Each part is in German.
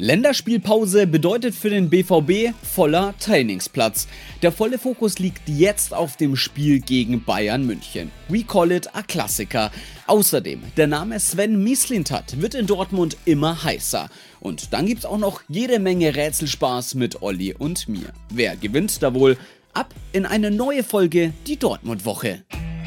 Länderspielpause bedeutet für den BVB voller Trainingsplatz. Der volle Fokus liegt jetzt auf dem Spiel gegen Bayern München. We call it a Klassiker. Außerdem, der Name Sven Mislintat wird in Dortmund immer heißer. Und dann gibt's auch noch jede Menge Rätselspaß mit Olli und mir. Wer gewinnt da wohl? Ab in eine neue Folge, die Dortmund-Woche.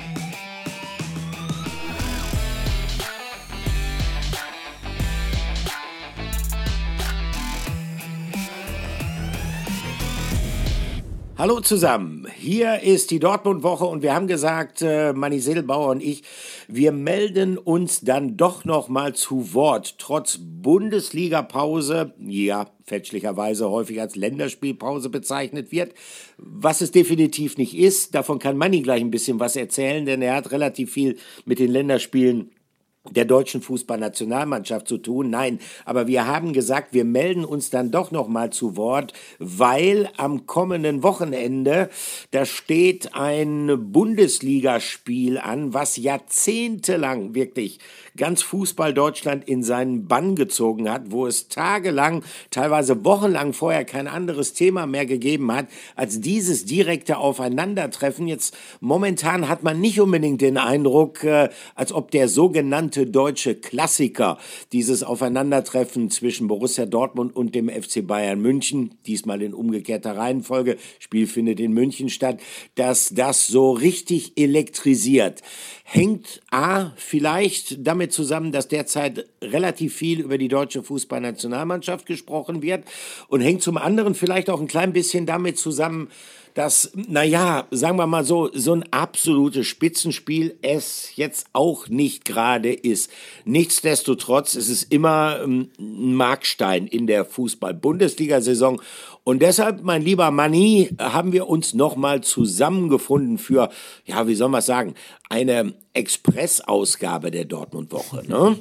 Hallo zusammen, hier ist die Dortmund-Woche und wir haben gesagt, Manni Sedelbauer und ich, wir melden uns dann doch noch mal zu Wort, trotz Bundesliga-Pause, ja, fälschlicherweise häufig als Länderspielpause bezeichnet wird, was es definitiv nicht ist. Davon kann Manni gleich ein bisschen was erzählen, denn er hat relativ viel mit den Länderspielen der deutschen Fußballnationalmannschaft zu tun. Nein, aber wir haben gesagt, wir melden uns dann doch noch mal zu Wort, weil am kommenden Wochenende, da steht ein Bundesligaspiel an, was jahrzehntelang wirklich ganz Fußball-Deutschland in seinen Bann gezogen hat, wo es tagelang, teilweise wochenlang vorher kein anderes Thema mehr gegeben hat, als dieses direkte Aufeinandertreffen. Jetzt momentan hat man nicht unbedingt den Eindruck, als ob der sogenannte deutsche Klassiker, dieses Aufeinandertreffen zwischen Borussia Dortmund und dem FC Bayern München, diesmal in umgekehrter Reihenfolge, Spiel findet in München statt, dass das so richtig elektrisiert. Hängt vielleicht damit zusammen, dass derzeit relativ viel über die deutsche Fußballnationalmannschaft gesprochen wird und hängt zum anderen vielleicht auch ein klein bisschen damit zusammen, dass, sagen wir mal so ein absolutes Spitzenspiel es jetzt auch nicht gerade ist. Nichtsdestotrotz ist es immer ein Markstein in der Fußball-Bundesliga-Saison. Und deshalb, mein lieber Manni, haben wir uns nochmal zusammengefunden für, wie soll man sagen, eine Express-Ausgabe der Dortmund-Woche, ne?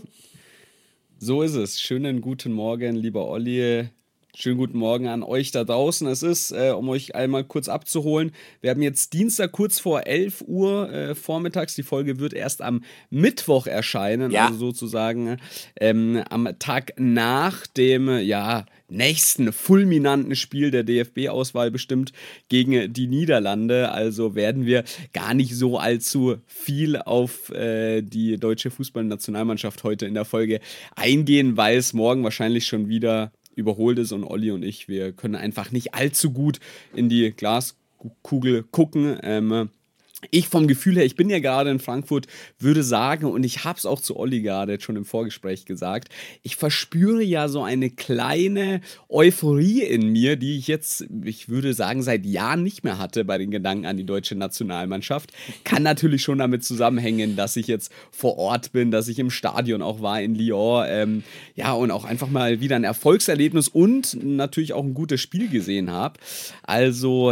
So ist es. Schönen guten Morgen, lieber Olli. Schönen guten Morgen an euch da draußen. Es ist, um euch einmal kurz abzuholen, wir haben jetzt Dienstag kurz vor 11 Uhr vormittags. Die Folge wird erst am Mittwoch erscheinen, also sozusagen am Tag nach dem, nächsten fulminanten Spiel der DFB-Auswahl bestimmt gegen die Niederlande. Also werden wir gar nicht so allzu viel auf die deutsche Fußballnationalmannschaft heute in der Folge eingehen, weil es morgen wahrscheinlich schon wieder überholt ist und Olli und ich, wir können einfach nicht allzu gut in die Glaskugel gucken. Ich vom Gefühl her, ich bin ja gerade in Frankfurt, würde sagen, und ich habe es auch zu Olli gerade jetzt schon im Vorgespräch gesagt, ich verspüre ja so eine kleine Euphorie in mir, die ich jetzt, ich würde sagen, seit Jahren nicht mehr hatte bei den Gedanken an die deutsche Nationalmannschaft. Kann natürlich schon damit zusammenhängen, dass ich jetzt vor Ort bin, dass ich im Stadion auch war in Lyon, und auch einfach mal wieder ein Erfolgserlebnis und natürlich auch ein gutes Spiel gesehen habe. Also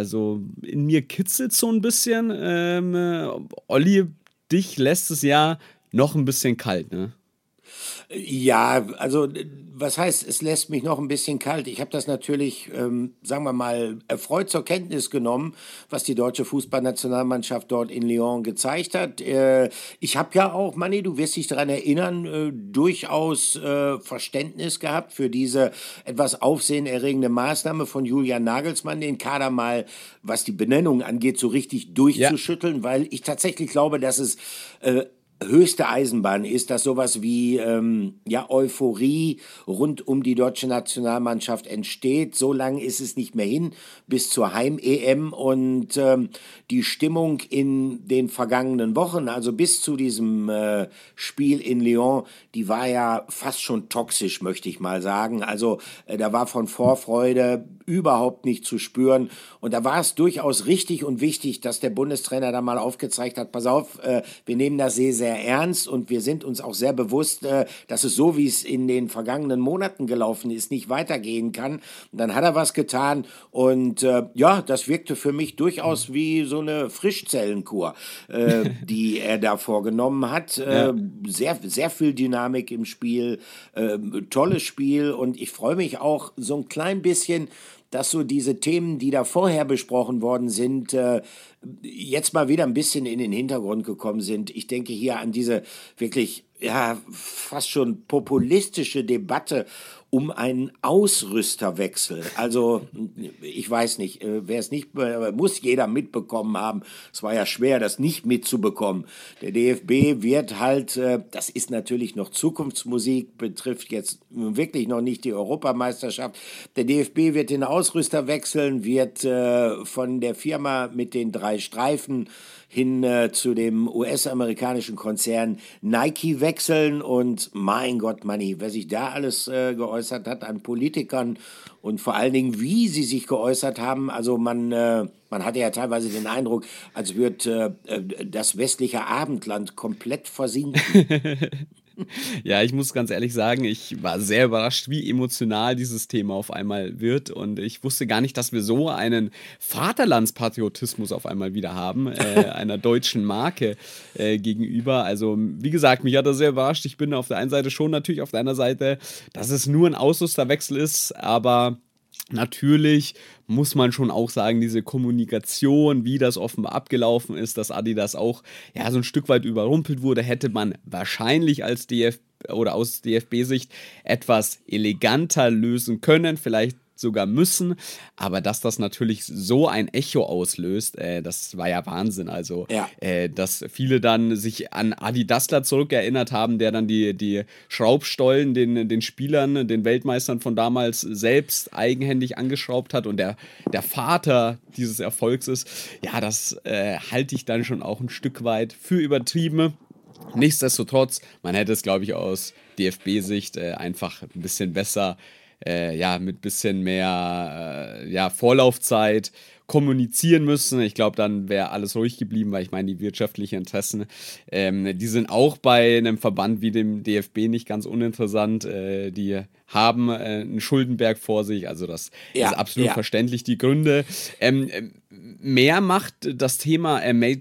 in mir kitzelt so ein bisschen. Olli, dich lässt es ja noch ein bisschen kalt, ne? Ja, also was heißt, es lässt mich noch ein bisschen kalt? Ich habe das natürlich, sagen wir mal, erfreut zur Kenntnis genommen, was die deutsche Fußballnationalmannschaft dort in Lyon gezeigt hat. Ich habe ja auch, Manni, du wirst dich daran erinnern, durchaus Verständnis gehabt für diese etwas aufsehenerregende Maßnahme von Julian Nagelsmann, den Kader mal, was die Benennung angeht, so richtig durchzuschütteln, weil ich tatsächlich glaube, dass es höchste Eisenbahn ist, dass sowas wie Euphorie rund um die deutsche Nationalmannschaft entsteht. So lange ist es nicht mehr hin bis zur Heim-EM und die Stimmung in den vergangenen Wochen, also bis zu diesem Spiel in Lyon, die war ja fast schon toxisch, möchte ich mal sagen. Also da war von Vorfreude überhaupt nicht zu spüren und da war es durchaus richtig und wichtig, dass der Bundestrainer da mal aufgezeigt hat, pass auf, wir nehmen das sehr ernst und wir sind uns auch sehr bewusst, dass es so, wie es in den vergangenen Monaten gelaufen ist, nicht weitergehen kann. Und dann hat er was getan und das wirkte für mich durchaus wie so eine Frischzellenkur, die er da vorgenommen hat. Sehr, sehr viel Dynamik im Spiel, tolles Spiel und ich freue mich auch so ein klein bisschen, dass so diese Themen, die da vorher besprochen worden sind, jetzt mal wieder ein bisschen in den Hintergrund gekommen sind. Ich denke hier an diese wirklich fast schon populistische Debatte um einen Ausrüsterwechsel. Also ich weiß nicht, wer es nicht, muss jeder mitbekommen haben. Es war ja schwer, das nicht mitzubekommen. Der DFB wird halt, das ist natürlich noch Zukunftsmusik, betrifft jetzt wirklich noch nicht die Europameisterschaft. Der DFB wird den Ausrüster wechseln, wird von der Firma mit den 3 Streifen hin zu dem US-amerikanischen Konzern Nike wechseln. Und mein Gott, Manni, wer sich da alles geäußert hat an Politikern und vor allen Dingen, wie sie sich geäußert haben, also man hatte ja teilweise den Eindruck, als würde das westliche Abendland komplett versinken. Ja, ich muss ganz ehrlich sagen, ich war sehr überrascht, wie emotional dieses Thema auf einmal wird. Und ich wusste gar nicht, dass wir so einen Vaterlandspatriotismus auf einmal wieder haben, einer deutschen Marke gegenüber. Also, wie gesagt, mich hat das sehr überrascht. Ich bin auf der einen Seite schon natürlich auf der anderen Seite, dass es nur ein Ausrüsterwechsel ist, aber natürlich muss man schon auch sagen, diese Kommunikation, wie das offenbar abgelaufen ist, dass Adidas auch ja, so ein Stück weit überrumpelt wurde, hätte man wahrscheinlich als oder aus DFB-Sicht etwas eleganter lösen können, vielleicht sogar müssen, aber dass das natürlich so ein Echo auslöst, das war ja Wahnsinn. Also, Ja. dass viele dann sich an Adi Dassler zurückerinnert haben, der dann die Schraubstollen den Spielern, den Weltmeistern von damals selbst eigenhändig angeschraubt hat und der Vater dieses Erfolgs ist. Ja, das halte ich dann schon auch ein Stück weit für übertrieben. Nichtsdestotrotz, man hätte es, glaube ich, aus DFB-Sicht einfach ein bisschen besser ja, mit bisschen mehr Vorlaufzeit kommunizieren müssen. Ich glaube, dann wäre alles ruhig geblieben, weil ich meine, die wirtschaftlichen Interessen, die sind auch bei einem Verband wie dem DFB nicht ganz uninteressant. Die haben einen Schuldenberg vor sich, also das ist absolut verständlich, die Gründe. Mehr macht das Thema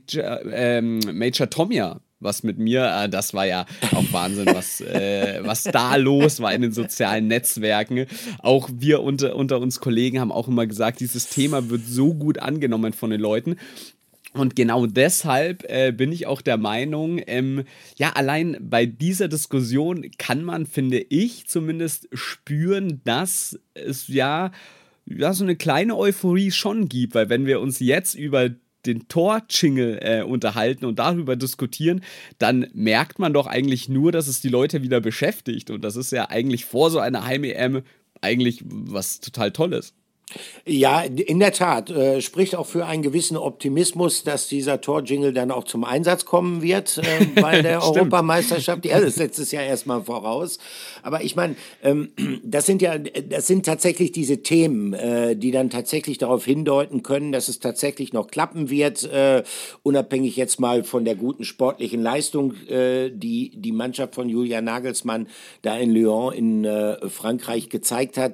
Major Tom ja was mit mir, das war ja auch Wahnsinn, was da los war in den sozialen Netzwerken. Auch wir unter uns Kollegen haben auch immer gesagt, dieses Thema wird so gut angenommen von den Leuten. Und genau deshalb bin ich auch der Meinung, ja, allein bei dieser Diskussion kann man, finde ich, zumindest spüren, dass es ja so eine kleine Euphorie schon gibt, weil wenn wir uns jetzt über den Tor-Jingle unterhalten und darüber diskutieren, dann merkt man doch eigentlich nur, dass es die Leute wieder beschäftigt. Und das ist ja eigentlich vor so einer Heim-EM eigentlich was total Tolles. Ja, in der Tat. Spricht auch für einen gewissen Optimismus, dass dieser Torjingle dann auch zum Einsatz kommen wird bei der Europameisterschaft. Ja, das setzt es ja erstmal voraus. Aber ich meine, das sind tatsächlich diese Themen, die dann tatsächlich darauf hindeuten können, dass es tatsächlich noch klappen wird, unabhängig jetzt mal von der guten sportlichen Leistung, die Mannschaft von Julian Nagelsmann da in Lyon in Frankreich gezeigt hat.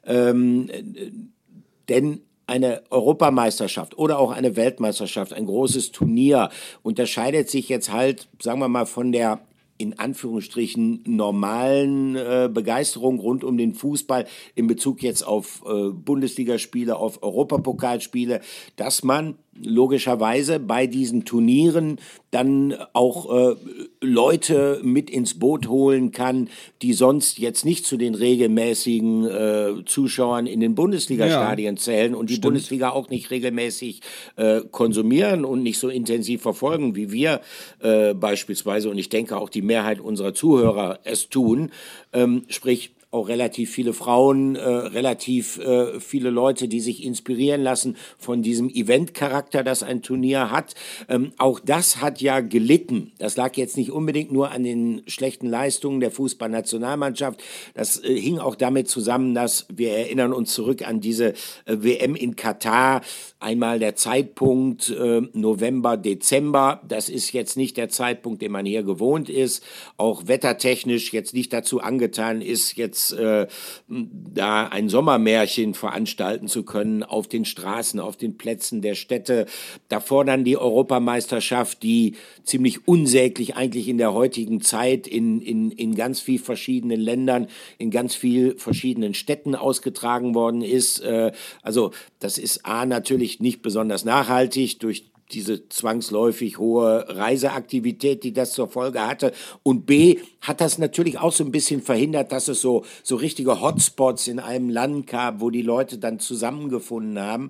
Denn eine Europameisterschaft oder auch eine Weltmeisterschaft, ein großes Turnier, unterscheidet sich jetzt halt, sagen wir mal, von der in Anführungsstrichen normalen Begeisterung rund um den Fußball in Bezug jetzt auf Bundesligaspiele, auf Europapokalspiele, dass man logischerweise bei diesen Turnieren dann auch Leute mit ins Boot holen kann, die sonst jetzt nicht zu den regelmäßigen Zuschauern in den Bundesliga-Stadien zählen und die Bundesliga auch nicht regelmäßig konsumieren und nicht so intensiv verfolgen, wie wir beispielsweise, und ich denke auch die Mehrheit unserer Zuhörer es tun, sprich auch relativ viele Frauen, relativ viele Leute, die sich inspirieren lassen von diesem Eventcharakter, das ein Turnier hat. Auch das hat ja gelitten. Das lag jetzt nicht unbedingt nur an den schlechten Leistungen der Fußballnationalmannschaft. Das hing auch damit zusammen, dass wir erinnern uns zurück an diese WM in Katar. Einmal der Zeitpunkt November, Dezember. Das ist jetzt nicht der Zeitpunkt, den man hier gewohnt ist. Auch wettertechnisch jetzt nicht dazu angetan ist, jetzt da ein Sommermärchen veranstalten zu können auf den Straßen, auf den Plätzen der Städte. Davor dann die Europameisterschaft, die ziemlich unsäglich eigentlich in der heutigen Zeit in ganz viel verschiedenen Ländern, in ganz viel verschiedenen Städten ausgetragen worden ist. Also das ist natürlich nicht besonders nachhaltig durch diese zwangsläufig hohe Reiseaktivität, die das zur Folge hatte. Und B, hat das natürlich auch so ein bisschen verhindert, dass es so richtige Hotspots in einem Land gab, wo die Leute dann zusammengefunden haben.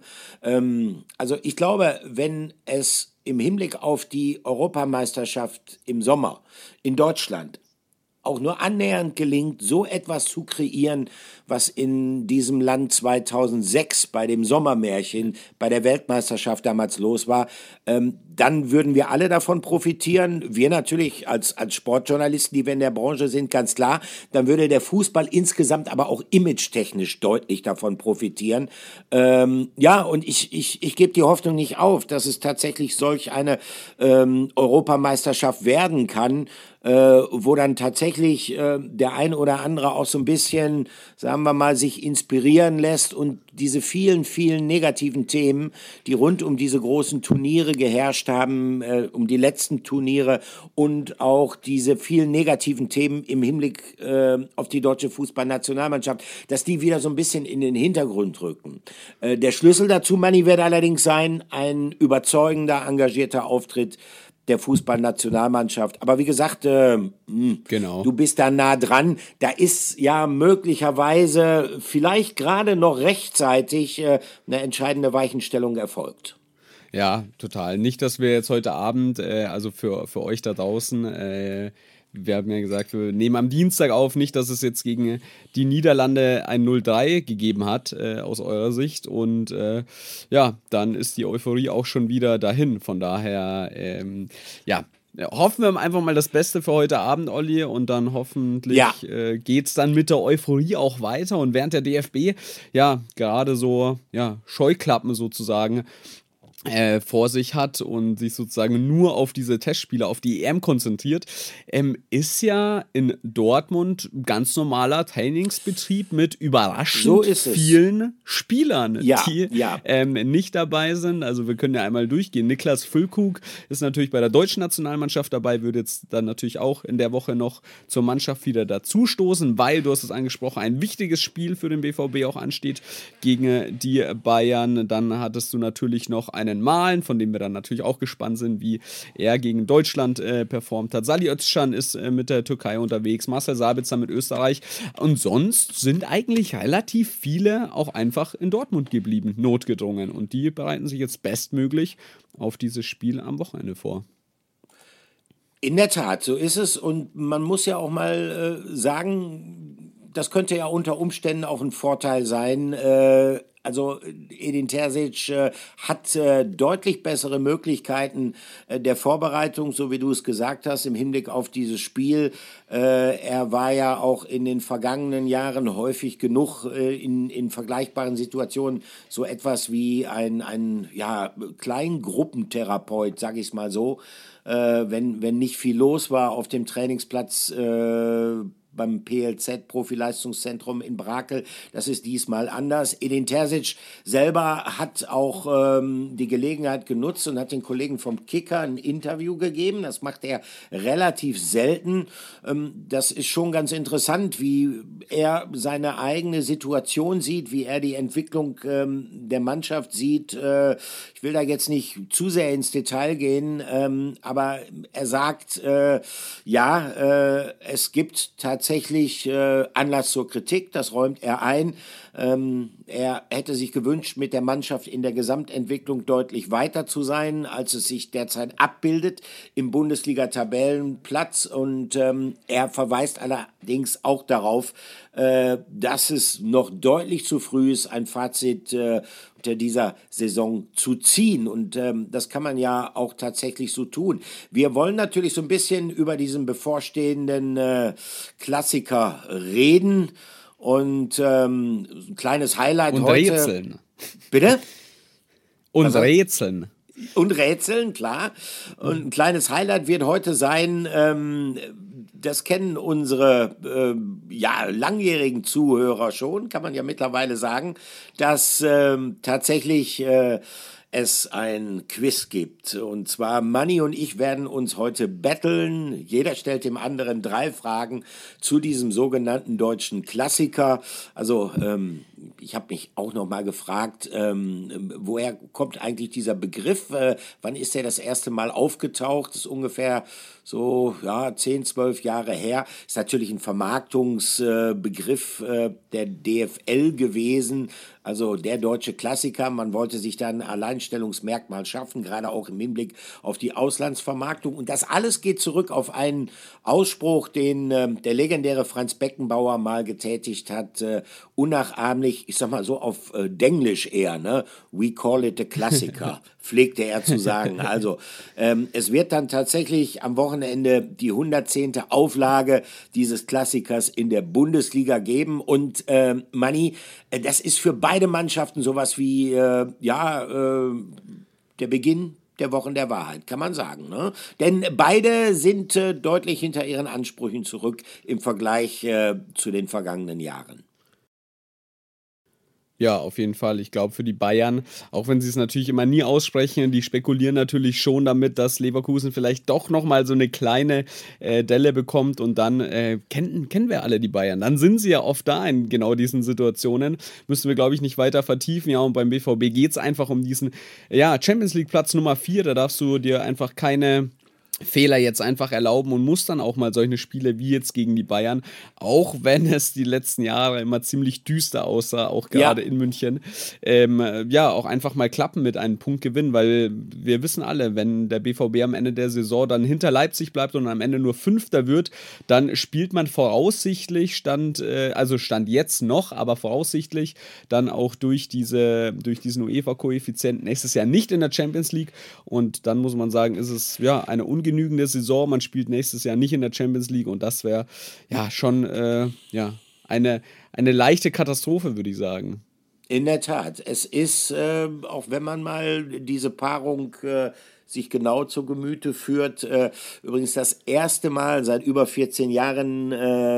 Also ich glaube, wenn es im Hinblick auf die Europameisterschaft im Sommer in Deutschland auch nur annähernd gelingt, so etwas zu kreieren, was in diesem Land 2006 bei dem Sommermärchen, bei der Weltmeisterschaft damals los war, dann würden wir alle davon profitieren. Wir natürlich als Sportjournalisten, die wir in der Branche sind, ganz klar. Dann würde der Fußball insgesamt aber auch imagetechnisch deutlich davon profitieren. Ja, und ich gebe die Hoffnung nicht auf, dass es tatsächlich solch eine Europameisterschaft werden kann, wo dann tatsächlich der ein oder andere auch so ein bisschen, sagen wir mal, sich inspirieren lässt und diese vielen, vielen negativen Themen, die rund um diese großen Turniere geherrscht haben, um die letzten Turniere und auch diese vielen negativen Themen im Hinblick auf die deutsche Fußballnationalmannschaft, dass die wieder so ein bisschen in den Hintergrund rücken. Der Schlüssel dazu, Manni, wird allerdings sein, ein überzeugender, engagierter Auftritt der Fußballnationalmannschaft. Aber wie gesagt, Genau. du bist da nah dran. Da ist ja möglicherweise vielleicht gerade noch rechtzeitig eine entscheidende Weichenstellung erfolgt. Ja, total. Nicht, dass wir jetzt heute Abend, also für euch da draußen, wir haben ja gesagt, wir nehmen am Dienstag auf, nicht, dass es jetzt gegen die Niederlande ein 0-3 gegeben hat, aus eurer Sicht. Und ja, dann ist die Euphorie auch schon wieder dahin. Von daher, ja, hoffen wir einfach mal das Beste für heute Abend, Olli. Und dann hoffentlich geht es dann mit der Euphorie auch weiter. Und während der DFB, ja, gerade so, ja, Scheuklappen sozusagen vor sich hat und sich sozusagen nur auf diese Testspiele, auf die EM konzentriert, ist ja in Dortmund ganz normaler Trainingsbetrieb mit überraschend vielen Spielern, die nicht dabei sind. Also wir können ja einmal durchgehen. Niklas Füllkrug ist natürlich bei der deutschen Nationalmannschaft dabei, würde jetzt dann natürlich auch in der Woche noch zur Mannschaft wieder dazustoßen, weil, du hast es angesprochen, ein wichtiges Spiel für den BVB auch ansteht gegen die Bayern. Dann hattest du natürlich noch einen Malen, von dem wir dann natürlich auch gespannt sind, wie er gegen Deutschland performt hat. Salih Özcan ist mit der Türkei unterwegs, Marcel Sabitzer mit Österreich und sonst sind eigentlich relativ viele auch einfach in Dortmund geblieben, notgedrungen, und die bereiten sich jetzt bestmöglich auf dieses Spiel am Wochenende vor. In der Tat, so ist es, und man muss ja auch mal sagen, das könnte ja unter Umständen auch ein Vorteil sein. Also Edin Terzic hat deutlich bessere Möglichkeiten der Vorbereitung, so wie du es gesagt hast, im Hinblick auf dieses Spiel. Er war ja auch in den vergangenen Jahren häufig genug in vergleichbaren Situationen so etwas wie ein Kleingruppentherapeut, sage ich es mal so. Wenn nicht viel los war auf dem Trainingsplatz beim PLZ, Profileistungszentrum in Brakel. Das ist diesmal anders. Edin Terzic selber hat auch die Gelegenheit genutzt und hat den Kollegen vom Kicker ein Interview gegeben. Das macht er relativ selten. Das ist schon ganz interessant, wie er seine eigene Situation sieht, wie er die Entwicklung der Mannschaft sieht. Ich will da jetzt nicht zu sehr ins Detail gehen, aber er sagt, es gibt tatsächlich Anlass zur Kritik, das räumt er ein. Er hätte sich gewünscht, mit der Mannschaft in der Gesamtentwicklung deutlich weiter zu sein, als es sich derzeit abbildet im Bundesliga-Tabellenplatz. Und er verweist allerdings auch darauf, dass es noch deutlich zu früh ist, ein Fazit unter dieser Saison zu ziehen. Und das kann man ja auch tatsächlich so tun. Wir wollen natürlich so ein bisschen über diesen bevorstehenden Klassiker reden. Und ein kleines Highlight und heute. Rätseln. Bitte? Und Rätseln. Und Rätseln, klar. Und ein kleines Highlight wird heute sein, das kennen unsere langjährigen Zuhörer schon, kann man ja mittlerweile sagen, dass tatsächlich es ein Quiz gibt. Und zwar Manni und ich werden uns heute battlen. Jeder stellt dem anderen 3 Fragen zu diesem sogenannten deutschen Klassiker. Also ich habe mich auch noch mal gefragt, woher kommt eigentlich dieser Begriff? Wann ist der das erste Mal aufgetaucht? Das ist ungefähr so 10, 12 Jahre her. Ist natürlich ein Vermarktungsbegriff der DFL gewesen. Also der deutsche Klassiker, man wollte sich dann ein Alleinstellungsmerkmal schaffen, gerade auch im Hinblick auf die Auslandsvermarktung. Und das alles geht zurück auf einen Ausspruch, den der legendäre Franz Beckenbauer mal getätigt hat, unnachahmlich, ich sag mal so auf Denglisch eher, ne? We call it a Klassiker, pflegte er zu sagen. Also es wird dann tatsächlich am Wochenende die 110. Auflage dieses Klassikers in der Bundesliga geben. Und Manni, das ist für beide Mannschaften sowas wie der Beginn der Wochen der Wahrheit, kann man sagen. Ne? Denn beide sind deutlich hinter ihren Ansprüchen zurück im Vergleich zu den vergangenen Jahren. Ja, auf jeden Fall. Ich glaube, für die Bayern, auch wenn sie es natürlich immer nie aussprechen, die spekulieren natürlich schon damit, dass Leverkusen vielleicht doch nochmal so eine kleine Delle bekommt und dann kennen wir alle die Bayern. Dann sind sie ja oft da in genau diesen Situationen. Müssen wir, glaube ich, nicht weiter vertiefen. Ja, und beim BVB geht es einfach um diesen Champions League Platz Nummer 4. Da darfst du dir einfach keine Fehler jetzt einfach erlauben und muss dann auch mal solche Spiele wie jetzt gegen die Bayern, auch wenn es die letzten Jahre immer ziemlich düster aussah, auch gerade in München, auch einfach mal klappen mit einem Punktgewinn, weil wir wissen alle, wenn der BVB am Ende der Saison dann hinter Leipzig bleibt und am Ende nur Fünfter wird, dann spielt man voraussichtlich, Stand jetzt noch, aber voraussichtlich dann auch durch diesen UEFA-Koeffizient nächstes Jahr nicht in der Champions League und dann muss man sagen, ist es eine ungenügende Saison, man spielt nächstes Jahr nicht in der Champions League und das wäre schon eine leichte Katastrophe, würde ich sagen. In der Tat, es ist, auch wenn man mal diese Paarung sich genau zu Gemüte führt, übrigens das erste Mal seit über 14 Jahren,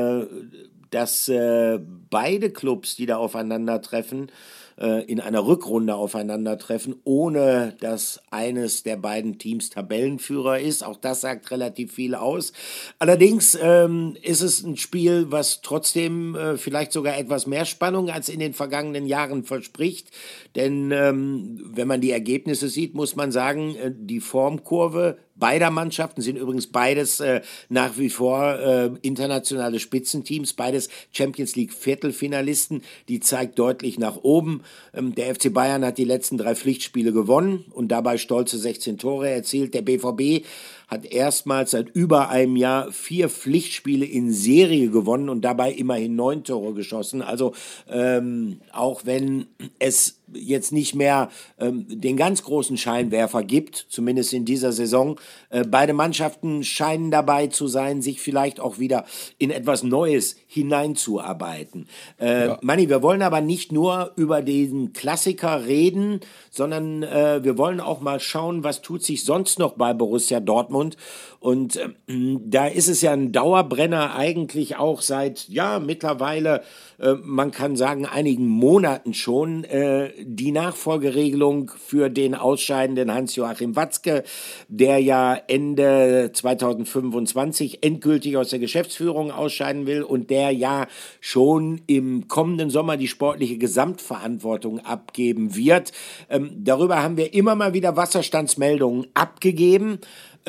dass beide Clubs, die da aufeinandertreffen, in einer Rückrunde aufeinandertreffen, ohne dass eines der beiden Teams Tabellenführer ist. Auch das sagt relativ viel aus. Allerdings ist es ein Spiel, was trotzdem vielleicht sogar etwas mehr Spannung als in den vergangenen Jahren verspricht. Denn wenn man die Ergebnisse sieht, muss man sagen, die Formkurve beider Mannschaften sind übrigens beides nach wie vor internationale Spitzenteams, beides Champions League Viertelfinalisten, die zeigt deutlich nach oben. Der FC Bayern hat die letzten 3 Pflichtspiele gewonnen und dabei stolze 16 Tore erzielt. Der BVB hat erstmals seit über einem Jahr 4 Pflichtspiele in Serie gewonnen und dabei immerhin 9 Tore geschossen. Also auch wenn es jetzt nicht mehr den ganz großen Scheinwerfer gibt, zumindest in dieser Saison, beide Mannschaften scheinen dabei zu sein, sich vielleicht auch wieder in etwas Neues hineinzuarbeiten. Manni, wir wollen aber nicht nur über den Klassiker reden, sondern wir wollen auch mal schauen, was tut sich sonst noch bei Borussia Dortmund. Und da ist es ja ein Dauerbrenner eigentlich auch seit, mittlerweile, man kann sagen, einigen Monaten schon, die Nachfolgeregelung für den ausscheidenden Hans-Joachim Watzke, der ja Ende 2025 endgültig aus der Geschäftsführung ausscheiden will und der ja schon im kommenden Sommer die sportliche Gesamtverantwortung abgeben wird. Darüber haben wir immer mal wieder Wasserstandsmeldungen abgegeben.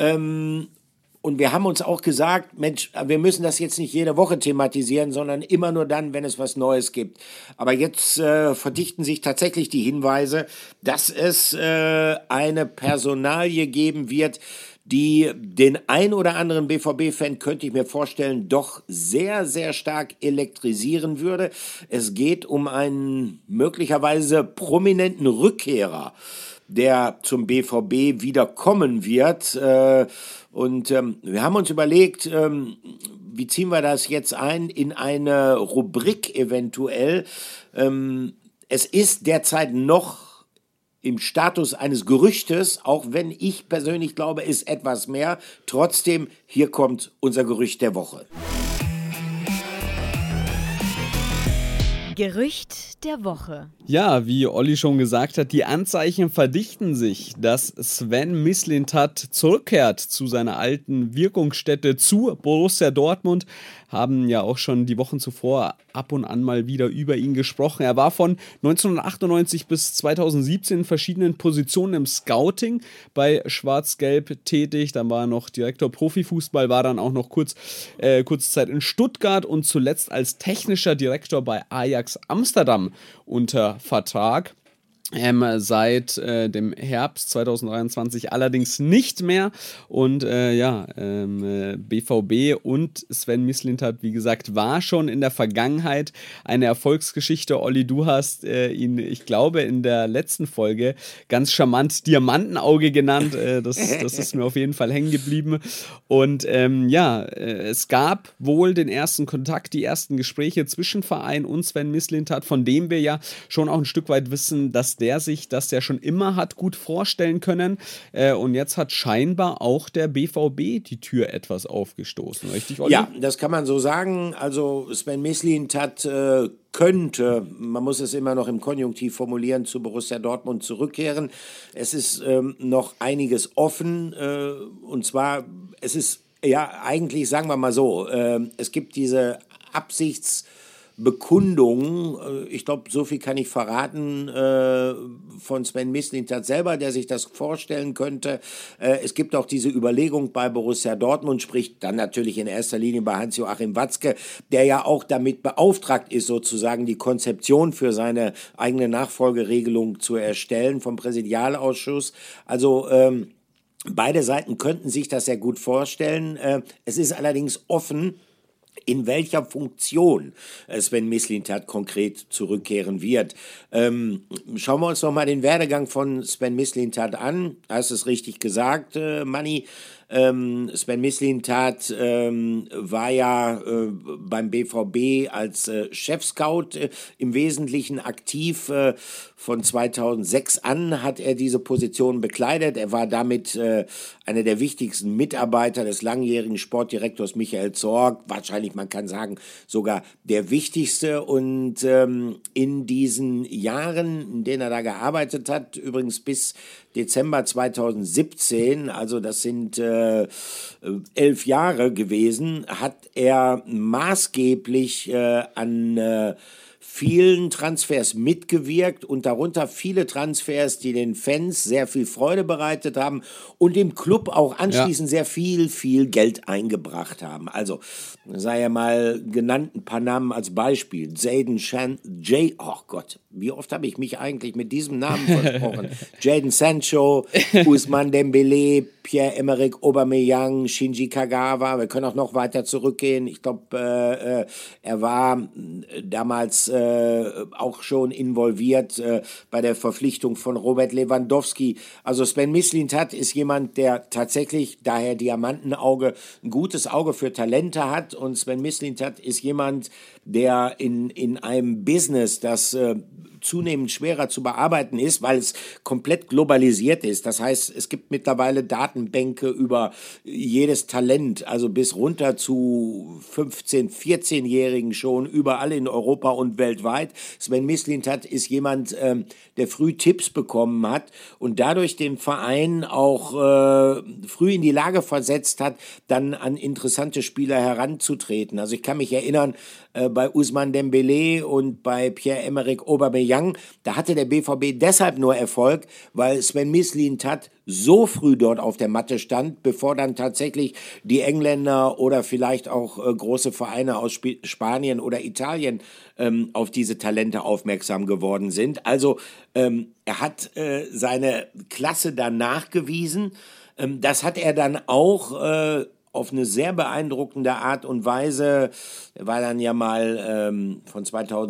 Und wir haben uns auch gesagt, Mensch, wir müssen das jetzt nicht jede Woche thematisieren, sondern immer nur dann, wenn es was Neues gibt. Aber jetzt verdichten sich tatsächlich die Hinweise, dass es eine Personalie geben wird, die den ein oder anderen BVB-Fan, könnte ich mir vorstellen, doch sehr, sehr stark elektrisieren würde. Es geht um einen möglicherweise prominenten Rückkehrer, der zum BVB wieder kommen wird. Und wir haben uns überlegt, wie ziehen wir das jetzt ein in eine Rubrik eventuell. Es ist derzeit noch im Status eines Gerüchtes, auch wenn ich persönlich glaube, ist etwas mehr. Trotzdem, hier kommt unser Gerücht der Woche. Gerücht der Woche. Ja, wie Olli schon gesagt hat, die Anzeichen verdichten sich, dass Sven Mislintat zurückkehrt zu seiner alten Wirkungsstätte zu Borussia Dortmund. Haben ja auch schon die Wochen zuvor ab und an mal wieder über ihn gesprochen. Er war von 1998 bis 2017 in verschiedenen Positionen im Scouting bei Schwarz-Gelb tätig. Dann war er noch Direktor Profifußball, war dann auch noch kurze Zeit in Stuttgart und zuletzt als technischer Direktor bei Ajax Amsterdam unter Vertrag. Seit dem Herbst 2023 allerdings nicht mehr. Und BVB und Sven Mislintat, wie gesagt, war schon in der Vergangenheit eine Erfolgsgeschichte. Olli, du hast ihn, ich glaube, in der letzten Folge ganz charmant Diamantenauge genannt. Das ist mir auf jeden Fall hängen geblieben. Und es gab wohl den ersten Kontakt, die ersten Gespräche zwischen Verein und Sven Mislintat, von dem wir ja schon auch ein Stück weit wissen, dass der sich das ja schon immer hat gut vorstellen können. Und jetzt hat scheinbar auch der BVB die Tür etwas aufgestoßen. Richtig, Olli? Ja, das kann man so sagen. Also Sven Mislintat könnte, man muss es immer noch im Konjunktiv formulieren, zu Borussia Dortmund zurückkehren. Es ist noch einiges offen. Und zwar, es ist, ja, eigentlich, sagen wir mal so, es gibt diese Absichtsbekundung, ich glaube, so viel kann ich verraten, von Sven Mislintat selber, der sich das vorstellen könnte. Es gibt auch diese Überlegung bei Borussia Dortmund, sprich dann natürlich in erster Linie bei Hans-Joachim Watzke, der ja auch damit beauftragt ist, sozusagen die Konzeption für seine eigene Nachfolgeregelung zu erstellen vom Präsidialausschuss. Also beide Seiten könnten sich das sehr gut vorstellen. Es ist allerdings offen, in welcher Funktion Sven Mislintat konkret zurückkehren wird. Schauen wir uns noch mal den Werdegang von Sven Mislintat an. Hast es richtig gesagt, Manni. Sven Mislintat war ja beim BVB als Chefscout im Wesentlichen aktiv. Von 2006 an hat er diese Position bekleidet. Er war damit einer der wichtigsten Mitarbeiter des langjährigen Sportdirektors Michael Zorc. Wahrscheinlich, man kann sagen, sogar der wichtigste. Und in diesen Jahren, in denen er da gearbeitet hat, übrigens bis Dezember 2017, also das sind 11 Jahre gewesen, hat er maßgeblich an vielen Transfers mitgewirkt und darunter viele Transfers, die den Fans sehr viel Freude bereitet haben und dem Club auch anschließend sehr viel Geld eingebracht haben. Also, sei ja mal genannt, ein paar Namen als Beispiel. Oh Gott, wie oft habe ich mich eigentlich mit diesem Namen versprochen? Jadon Sancho, Ousmane Dembélé, Pierre-Emerick Aubameyang, Shinji Kagawa. Wir können auch noch weiter zurückgehen. Ich glaube, er war damals auch schon involviert bei der Verpflichtung von Robert Lewandowski. Also Sven Mislintat ist jemand, der tatsächlich, daher Diamantenauge, ein gutes Auge für Talente hat. Und Sven Mislintat ist jemand, der in einem Business, das zunehmend schwerer zu bearbeiten ist, weil es komplett globalisiert ist. Das heißt, es gibt mittlerweile Datenbänke über jedes Talent, also bis runter zu 15-, 14-Jährigen schon, überall in Europa und weltweit. Sven Mislintat ist jemand, der früh Tipps bekommen hat und dadurch den Verein auch früh in die Lage versetzt hat, dann an interessante Spieler heranzutreten. Also ich kann mich erinnern, bei Ousmane Dembélé und bei Pierre-Emerick Aubameyang, da hatte der BVB deshalb nur Erfolg, weil Sven Mislintat so früh dort auf der Matte stand, bevor dann tatsächlich die Engländer oder vielleicht auch große Vereine aus Spanien oder Italien auf diese Talente aufmerksam geworden sind. Also er hat seine Klasse dann nachgewiesen. Das hat er dann auch auf eine sehr beeindruckende Art und Weise. Er war dann ja mal von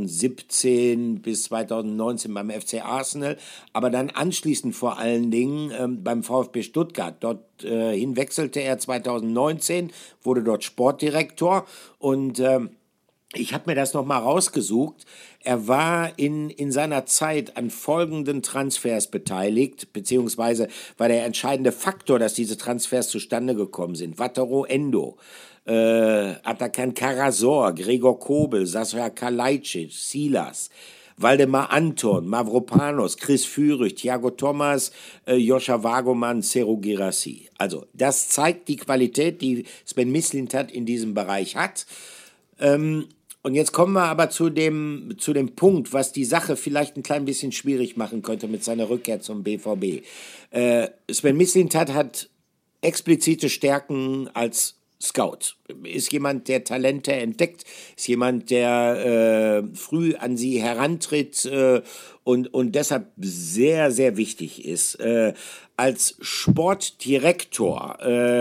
2017 bis 2019 beim FC Arsenal, aber dann anschließend vor allen Dingen beim VfB Stuttgart. Dort wechselte er 2019, wurde dort Sportdirektor und ich habe mir das nochmal rausgesucht. Er war in seiner Zeit an folgenden Transfers beteiligt, beziehungsweise war der entscheidende Faktor, dass diese Transfers zustande gekommen sind. Wataru Endo, Atakan Karasor, Gregor Kobel, Sascha Kalajdzic, Silas, Waldemar Anton, Mavropanos, Chris Führig, Thiago Thomas, Joscha Wagoman, Serhou Guirassy. Also das zeigt die Qualität, die Sven Mislintat in diesem Bereich hat. Und jetzt kommen wir aber zu dem Punkt, was die Sache vielleicht ein klein bisschen schwierig machen könnte mit seiner Rückkehr zum BVB. Sven Mislintat hat explizite Stärken als Scout. Ist jemand, der Talente entdeckt, ist jemand, der früh an sie herantritt und deshalb sehr, sehr wichtig ist. Als Sportdirektor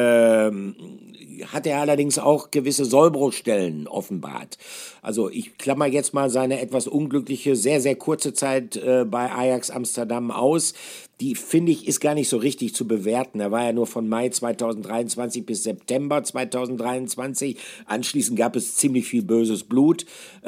hat er allerdings auch gewisse Sollbruchstellen offenbart. Also ich klammer jetzt mal seine etwas unglückliche, sehr, sehr kurze Zeit bei Ajax Amsterdam aus. Die, finde ich, ist gar nicht so richtig zu bewerten. Er war ja nur von Mai 2023 bis September 2023. Anschließend gab es ziemlich viel böses Blut.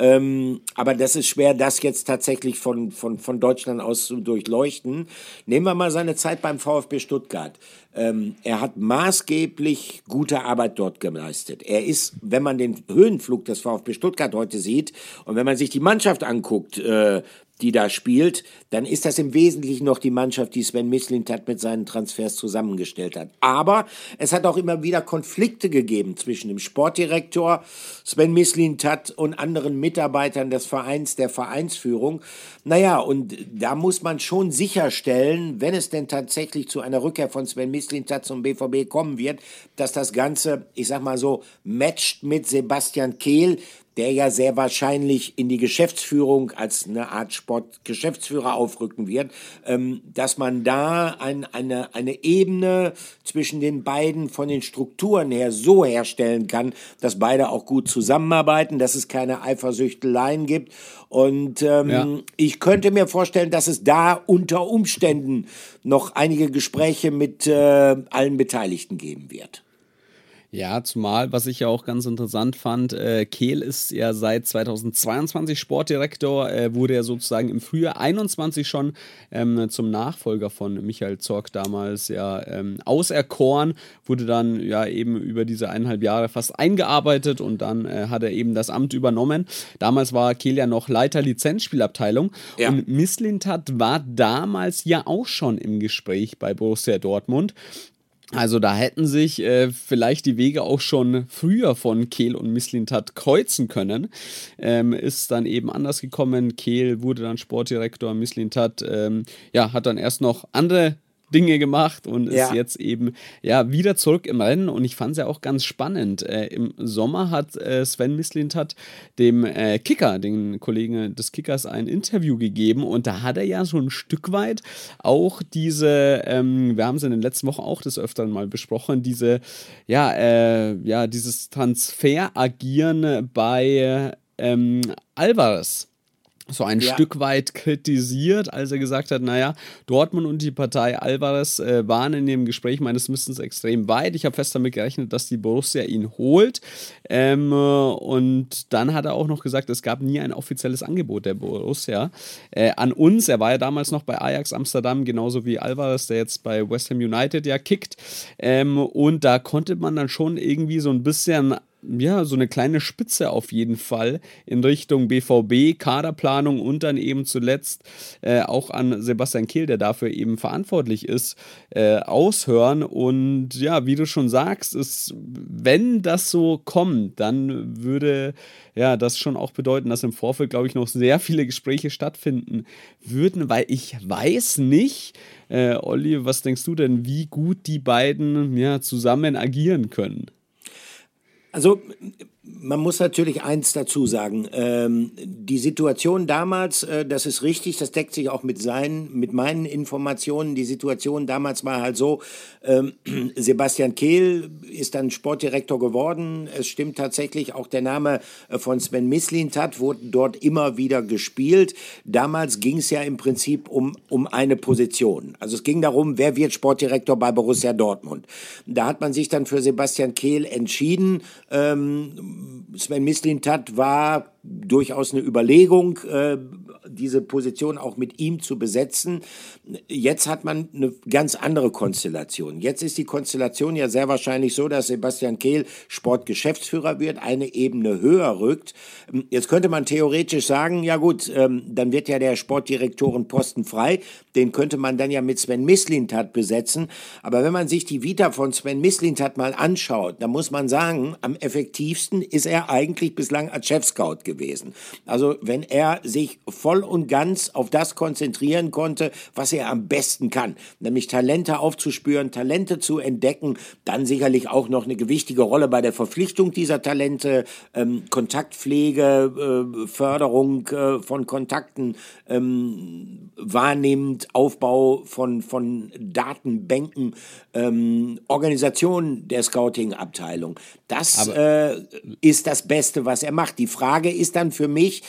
Aber das ist schwer, das jetzt tatsächlich von Deutschland aus zu durchleuchten. Nehmen wir mal seine Zeit beim VfB Stuttgart. Er hat maßgeblich gute Arbeit dort geleistet. Er ist, wenn man den Höhenflug des VfB Stuttgart heute sieht und wenn man sich die Mannschaft anguckt, die da spielt, dann ist das im Wesentlichen noch die Mannschaft, die Sven Mislintat mit seinen Transfers zusammengestellt hat. Aber es hat auch immer wieder Konflikte gegeben zwischen dem Sportdirektor Sven Mislintat und anderen Mitarbeitern des Vereins, der Vereinsführung. Naja, und da muss man schon sicherstellen, wenn es denn tatsächlich zu einer Rückkehr von Sven Mislintat zum BVB kommen wird, dass das Ganze, ich sag mal so, matcht mit Sebastian Kehl, der ja sehr wahrscheinlich in die Geschäftsführung als eine Art Sportgeschäftsführer aufrücken wird, dass man da eine Ebene zwischen den beiden von den Strukturen her so herstellen kann, dass beide auch gut zusammenarbeiten, dass es keine Eifersüchteleien gibt. Und ich könnte mir vorstellen, dass es da unter Umständen noch einige Gespräche mit allen Beteiligten geben wird. Ja, zumal, was ich ja auch ganz interessant fand, Kehl ist ja seit 2022 Sportdirektor, wurde ja sozusagen im Frühjahr 21 schon zum Nachfolger von Michael Zorc damals ja auserkoren, wurde dann ja eben über diese 1,5 Jahre fast eingearbeitet und dann hat er eben das Amt übernommen. Damals war Kehl ja noch Leiter Lizenzspielabteilung und Mislintat war damals ja auch schon im Gespräch bei Borussia Dortmund. Also da hätten sich vielleicht die Wege auch schon früher von Kehl und Mislintat kreuzen können. Ist dann eben anders gekommen. Kehl wurde dann Sportdirektor, Mislintat hat dann erst noch andere Dinge gemacht und ist jetzt eben wieder zurück im Rennen und ich fand es ja auch ganz spannend. Im Sommer hat Sven Mislintat dem Kicker, den Kollegen des Kickers, ein Interview gegeben und da hat er ja so ein Stück weit auch diese, wir haben es in den letzten Wochen auch des Öfteren mal besprochen, dieses Transferagieren bei Alvarez so ein Stück weit kritisiert, als er gesagt hat, naja, Dortmund und die Partei Alvarez waren in dem Gespräch meines Wissens extrem weit. Ich habe fest damit gerechnet, dass die Borussia ihn holt. Und dann hat er auch noch gesagt, es gab nie ein offizielles Angebot der Borussia an uns. Er war ja damals noch bei Ajax Amsterdam, genauso wie Alvarez, der jetzt bei West Ham United ja kickt. Und da konnte man dann schon irgendwie so ein bisschen so eine kleine Spitze auf jeden Fall in Richtung BVB, Kaderplanung und dann eben zuletzt auch an Sebastian Kehl, der dafür eben verantwortlich ist, aushören. Und ja, wie du schon sagst, wenn das so kommt, dann würde das schon auch bedeuten, dass im Vorfeld, glaube ich, noch sehr viele Gespräche stattfinden würden, weil ich weiß nicht, Olli, was denkst du denn, wie gut die beiden zusammen agieren können? Also man muss natürlich eins dazu sagen, die Situation damals, das ist richtig, das deckt sich auch mit meinen Informationen, die Situation damals war halt so, Sebastian Kehl ist dann Sportdirektor geworden, es stimmt tatsächlich, auch der Name von Sven Mislintat wurde dort immer wieder gespielt, damals ging es ja im Prinzip um eine Position, also es ging darum, wer wird Sportdirektor bei Borussia Dortmund, da hat man sich dann für Sebastian Kehl entschieden, Sven Mislintat war durchaus eine Überlegung, diese Position auch mit ihm zu besetzen. Jetzt hat man eine ganz andere Konstellation. Jetzt ist die Konstellation ja sehr wahrscheinlich so, dass Sebastian Kehl Sportgeschäftsführer wird, eine Ebene höher rückt. Jetzt könnte man theoretisch sagen, ja gut, dann wird ja der Sportdirektorenposten frei. Den könnte man dann ja mit Sven Mislintat besetzen. Aber wenn man sich die Vita von Sven Mislintat mal anschaut, dann muss man sagen, am effektivsten ist er eigentlich bislang als Chefscout gewesen. Also wenn er sich voll und ganz auf das konzentrieren konnte, was er am besten kann, nämlich Talente aufzuspüren, Talente zu entdecken, dann sicherlich auch noch eine gewichtige Rolle bei der Verpflichtung dieser Talente, Kontaktpflege, Förderung von Kontakten wahrnimmt, Aufbau von Datenbanken, Organisation der Scouting-Abteilung. Das ist das Beste, was er macht. Die Frage ist dann für mich,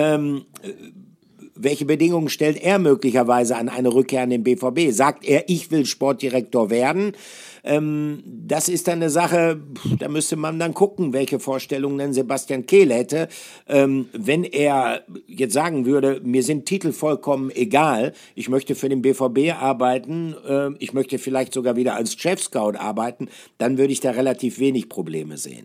welche Bedingungen stellt er möglicherweise an eine Rückkehr an den BVB? Sagt er, ich will Sportdirektor werden? Das ist dann eine Sache, da müsste man dann gucken, welche Vorstellungen denn Sebastian Kehl hätte. Wenn er jetzt sagen würde, mir sind Titel vollkommen egal, ich möchte für den BVB arbeiten, ich möchte vielleicht sogar wieder als Chef-Scout arbeiten, dann würde ich da relativ wenig Probleme sehen.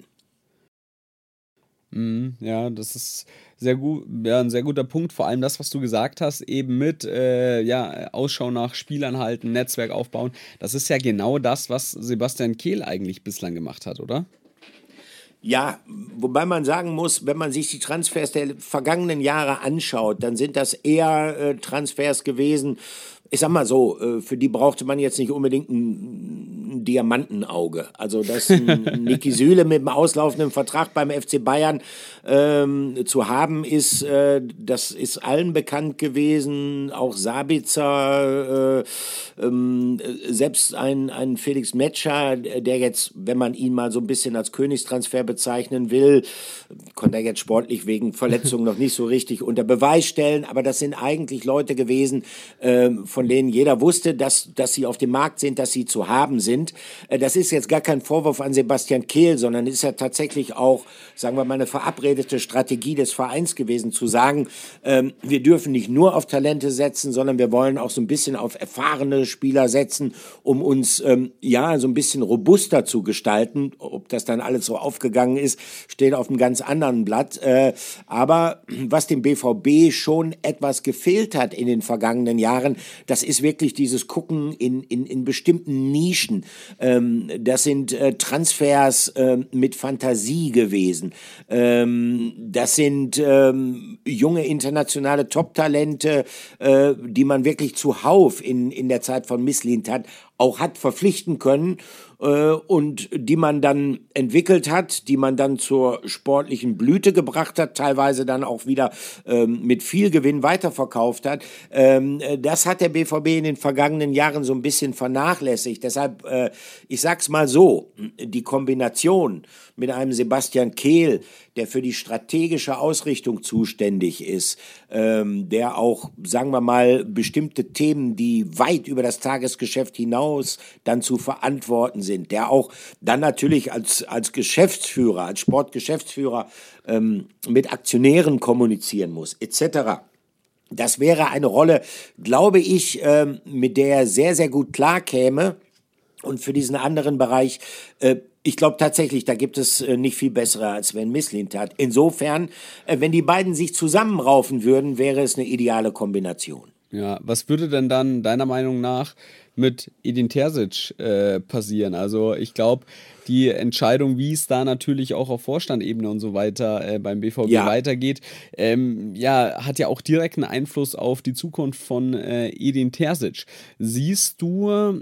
Ja, das ist sehr gut, ja, ein sehr guter Punkt. Vor allem das, was du gesagt hast, eben mit Ausschau nach Spielern halten, Netzwerk aufbauen. Das ist ja genau das, was Sebastian Kehl eigentlich bislang gemacht hat, oder? Ja, wobei man sagen muss, wenn man sich die Transfers der vergangenen Jahre anschaut, dann sind das eher Transfers gewesen. Ich sag mal so, für die brauchte man jetzt nicht unbedingt ein Diamantenauge. Also, dass Niki Süle mit einem auslaufenden Vertrag beim FC Bayern zu haben ist, das ist allen bekannt gewesen. Auch Sabitzer, selbst ein Felix Metscher, der jetzt, wenn man ihn mal so ein bisschen als Königstransfer bezeichnen will, konnte er jetzt sportlich wegen Verletzung noch nicht so richtig unter Beweis stellen. Aber das sind eigentlich Leute gewesen, von denen jeder wusste, dass sie auf dem Markt sind, dass sie zu haben sind. Das ist jetzt gar kein Vorwurf an Sebastian Kehl, sondern ist ja tatsächlich auch, sagen wir mal, eine verabredete Strategie des Vereins gewesen, zu sagen, wir dürfen nicht nur auf Talente setzen, sondern wir wollen auch so ein bisschen auf erfahrene Spieler setzen, um uns so ein bisschen robuster zu gestalten. Ob das dann alles so aufgegangen ist, steht auf einem ganz anderen Blatt. Aber was dem BVB schon etwas gefehlt hat in den vergangenen Jahren, das ist wirklich dieses Gucken in bestimmten Nischen. Das sind Transfers mit Fantasie gewesen. Das sind junge internationale Top-Talente, die man wirklich zuhauf in der Zeit von Mislintat auch hat verpflichten können und die man dann entwickelt hat, die man dann zur sportlichen Blüte gebracht hat, teilweise dann auch wieder mit viel Gewinn weiterverkauft hat. Das hat der BVB in den vergangenen Jahren so ein bisschen vernachlässigt. Deshalb, ich sag's mal so, die Kombination mit einem Sebastian Kehl, der für die strategische Ausrichtung zuständig ist, der auch, sagen wir mal, bestimmte Themen, die weit über das Tagesgeschäft hinaus dann zu verantworten sind, der auch dann natürlich als Geschäftsführer, als Sportgeschäftsführer mit Aktionären kommunizieren muss, etc. Das wäre eine Rolle, glaube ich, mit der er sehr, sehr gut klarkäme. Und für diesen anderen Bereich, ich glaube tatsächlich, da gibt es nicht viel bessere als Sven Mislintat. Insofern, wenn die beiden sich zusammenraufen würden, wäre es eine ideale Kombination. Ja, was würde denn dann deiner Meinung nach mit Edin Terzic passieren? Also ich glaube, die Entscheidung, wie es da natürlich auch auf Vorstandebene und so weiter beim BVB weitergeht, hat ja auch direkten Einfluss auf die Zukunft von Edin Terzic. Siehst du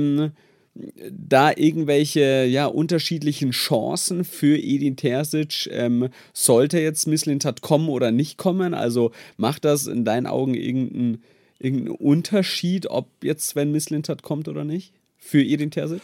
da irgendwelche unterschiedlichen Chancen für Edin Terzic, sollte jetzt Mislintat kommen oder nicht kommen? Also macht das in deinen Augen irgendeinen Unterschied, ob jetzt Sven Mislintat kommt oder nicht, für Edin Terzic?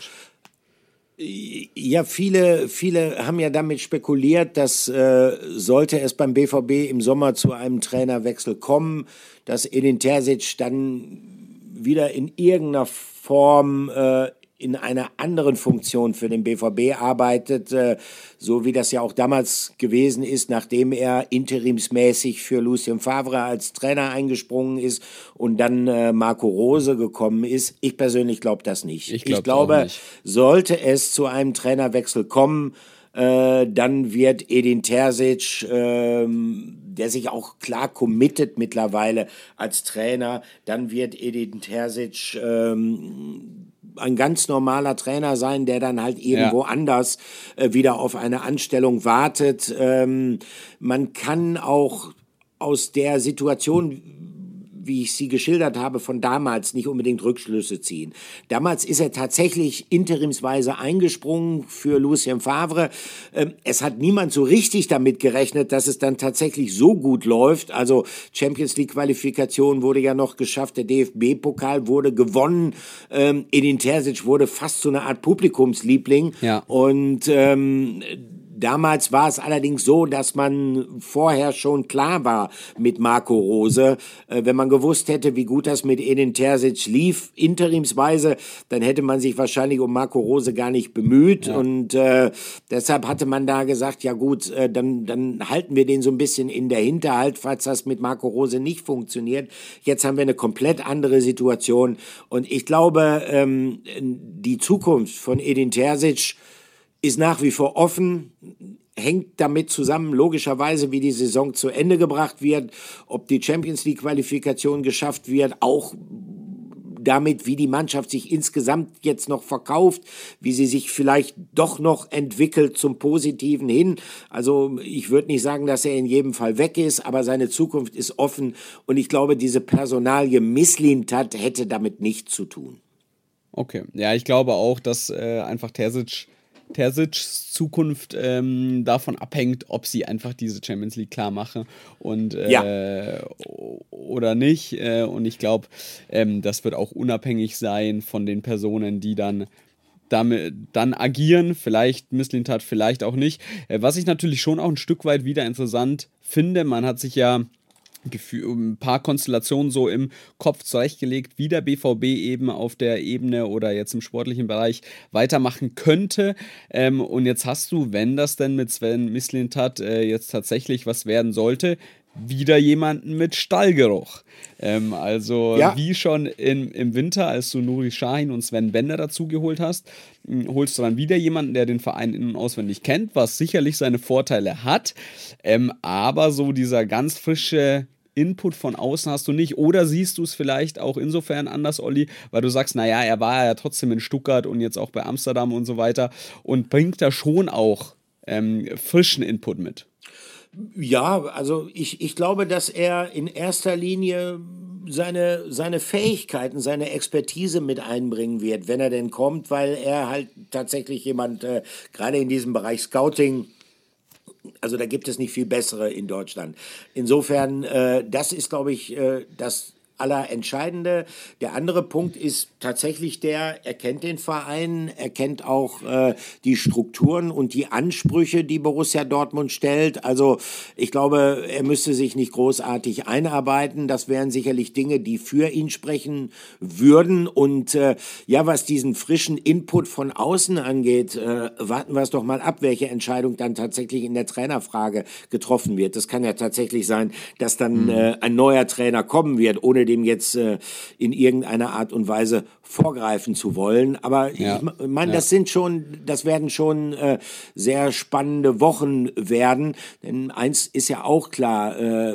Ja, viele haben ja damit spekuliert, dass sollte es beim BVB im Sommer zu einem Trainerwechsel kommen, dass Edin Terzic dann wieder in irgendeiner Form in einer anderen Funktion für den BVB arbeitet, so wie das ja auch damals gewesen ist, nachdem er interimsmäßig für Lucien Favre als Trainer eingesprungen ist und dann Marco Rose gekommen ist. Ich persönlich glaube das nicht. Ich glaube, sollte es zu einem Trainerwechsel kommen, dann wird Edin Terzic, der sich auch klar committet mittlerweile als Trainer, dann wird Edin Terzic ein ganz normaler Trainer sein, der dann halt irgendwo anders wieder auf eine Anstellung wartet. Man kann auch aus der Situation, wie ich sie geschildert habe, von damals nicht unbedingt Rückschlüsse ziehen. Damals ist er tatsächlich interimsweise eingesprungen für Lucien Favre. Es hat niemand so richtig damit gerechnet, dass es dann tatsächlich so gut läuft. Also Champions League Qualifikation wurde ja noch geschafft, der DFB-Pokal wurde gewonnen. Edin Terzic wurde fast so eine Art Publikumsliebling. Ja. Und damals war es allerdings so, dass man vorher schon klar war mit Marco Rose. Wenn man gewusst hätte, wie gut das mit Edin Terzic lief, interimsweise, dann hätte man sich wahrscheinlich um Marco Rose gar nicht bemüht. Ja. Und deshalb hatte man da gesagt, ja gut, dann halten wir den so ein bisschen in der Hinterhalt, falls das mit Marco Rose nicht funktioniert. Jetzt haben wir eine komplett andere Situation. Und ich glaube, die Zukunft von Edin Terzic ist nach wie vor offen, hängt damit zusammen, logischerweise, wie die Saison zu Ende gebracht wird, ob die Champions-League-Qualifikation geschafft wird, auch damit, wie die Mannschaft sich insgesamt jetzt noch verkauft, wie sie sich vielleicht doch noch entwickelt zum Positiven hin. Also ich würde nicht sagen, dass er in jedem Fall weg ist, aber seine Zukunft ist offen und ich glaube, diese Personalie Mislintat hätte damit nichts zu tun. Okay, ja, ich glaube auch, dass einfach Terzics Zukunft davon abhängt, ob sie einfach diese Champions League klar machen und oder nicht. Und ich glaube, das wird auch unabhängig sein von den Personen, die dann agieren. Vielleicht Mislintat, vielleicht auch nicht. Was ich natürlich schon auch ein Stück weit wieder interessant finde, man hat sich ja ein paar Konstellationen so im Kopf zurechtgelegt, wie der BVB eben auf der Ebene oder jetzt im sportlichen Bereich weitermachen könnte. Und jetzt hast du, wenn das denn mit Sven Mislintat jetzt tatsächlich was werden sollte, wieder jemanden mit Stallgeruch. Wie schon im Winter, als du Nuri Sahin und Sven Bender dazugeholt hast, holst du dann wieder jemanden, der den Verein in- und auswendig kennt, was sicherlich seine Vorteile hat, aber so dieser ganz frische Input von außen hast du nicht. Oder siehst du es vielleicht auch insofern anders, Olli, weil du sagst, naja, er war ja trotzdem in Stuttgart und jetzt auch bei Amsterdam und so weiter und bringt da schon auch frischen Input mit. Ja, also ich glaube, dass er in erster Linie seine Fähigkeiten, seine Expertise mit einbringen wird, wenn er denn kommt, weil er halt tatsächlich jemand, gerade in diesem Bereich Scouting, also da gibt es nicht viel bessere in Deutschland. Insofern, das ist, glaube ich, das Allerentscheidende. Der andere Punkt ist tatsächlich er kennt den Verein, er kennt auch die Strukturen und die Ansprüche, die Borussia Dortmund stellt. Also ich glaube, er müsste sich nicht großartig einarbeiten. Das wären sicherlich Dinge, die für ihn sprechen würden. Und was diesen frischen Input von außen angeht, warten wir es doch mal ab, welche Entscheidung dann tatsächlich in der Trainerfrage getroffen wird. Das kann ja tatsächlich sein, dass dann ein neuer Trainer kommen wird, ohne dem jetzt in irgendeiner Art und Weise vorgreifen zu wollen. Aber ich meine, das werden schon sehr spannende Wochen werden. Denn eins ist ja auch klar,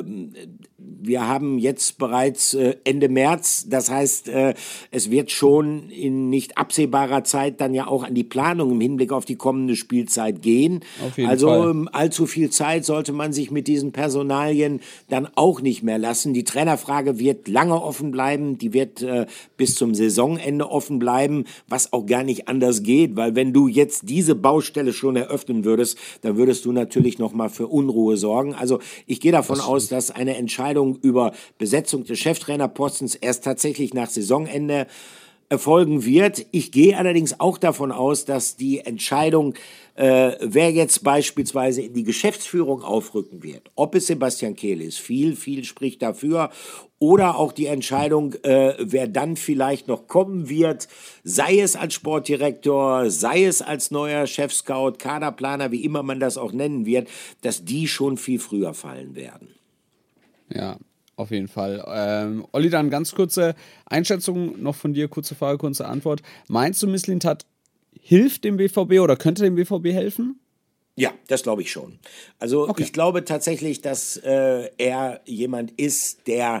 wir haben jetzt bereits Ende März, das heißt, es wird schon in nicht absehbarer Zeit dann ja auch an die Planung im Hinblick auf die kommende Spielzeit gehen. Auf jeden Fall. Allzu viel Zeit sollte man sich mit diesen Personalien dann auch nicht mehr lassen. Die Trainerfrage wird lange offen bleiben, die wird bis zum Saisonende offen bleiben, was auch gar nicht anders geht, weil wenn du jetzt diese Baustelle schon eröffnen würdest, dann würdest du natürlich nochmal für Unruhe sorgen. Also ich gehe davon aus, dass eine Entscheidung über Besetzung des Cheftrainerpostens erst tatsächlich nach Saisonende erfolgen wird. Ich gehe allerdings auch davon aus, dass die Entscheidung, wer jetzt beispielsweise in die Geschäftsführung aufrücken wird, ob es Sebastian Kehl ist, viel spricht dafür, oder auch die Entscheidung, wer dann vielleicht noch kommen wird, sei es als Sportdirektor, sei es als neuer Chefscout, Kaderplaner, wie immer man das auch nennen wird, dass die schon viel früher fallen werden. Ja, auf jeden Fall. Olli, dann ganz kurze Einschätzung noch von dir, kurze Frage, kurze Antwort. Meinst du, Mislintat hilft dem BVB oder könnte dem BVB helfen? Ja, das glaube ich schon. Also Ich glaube tatsächlich, dass er jemand ist, der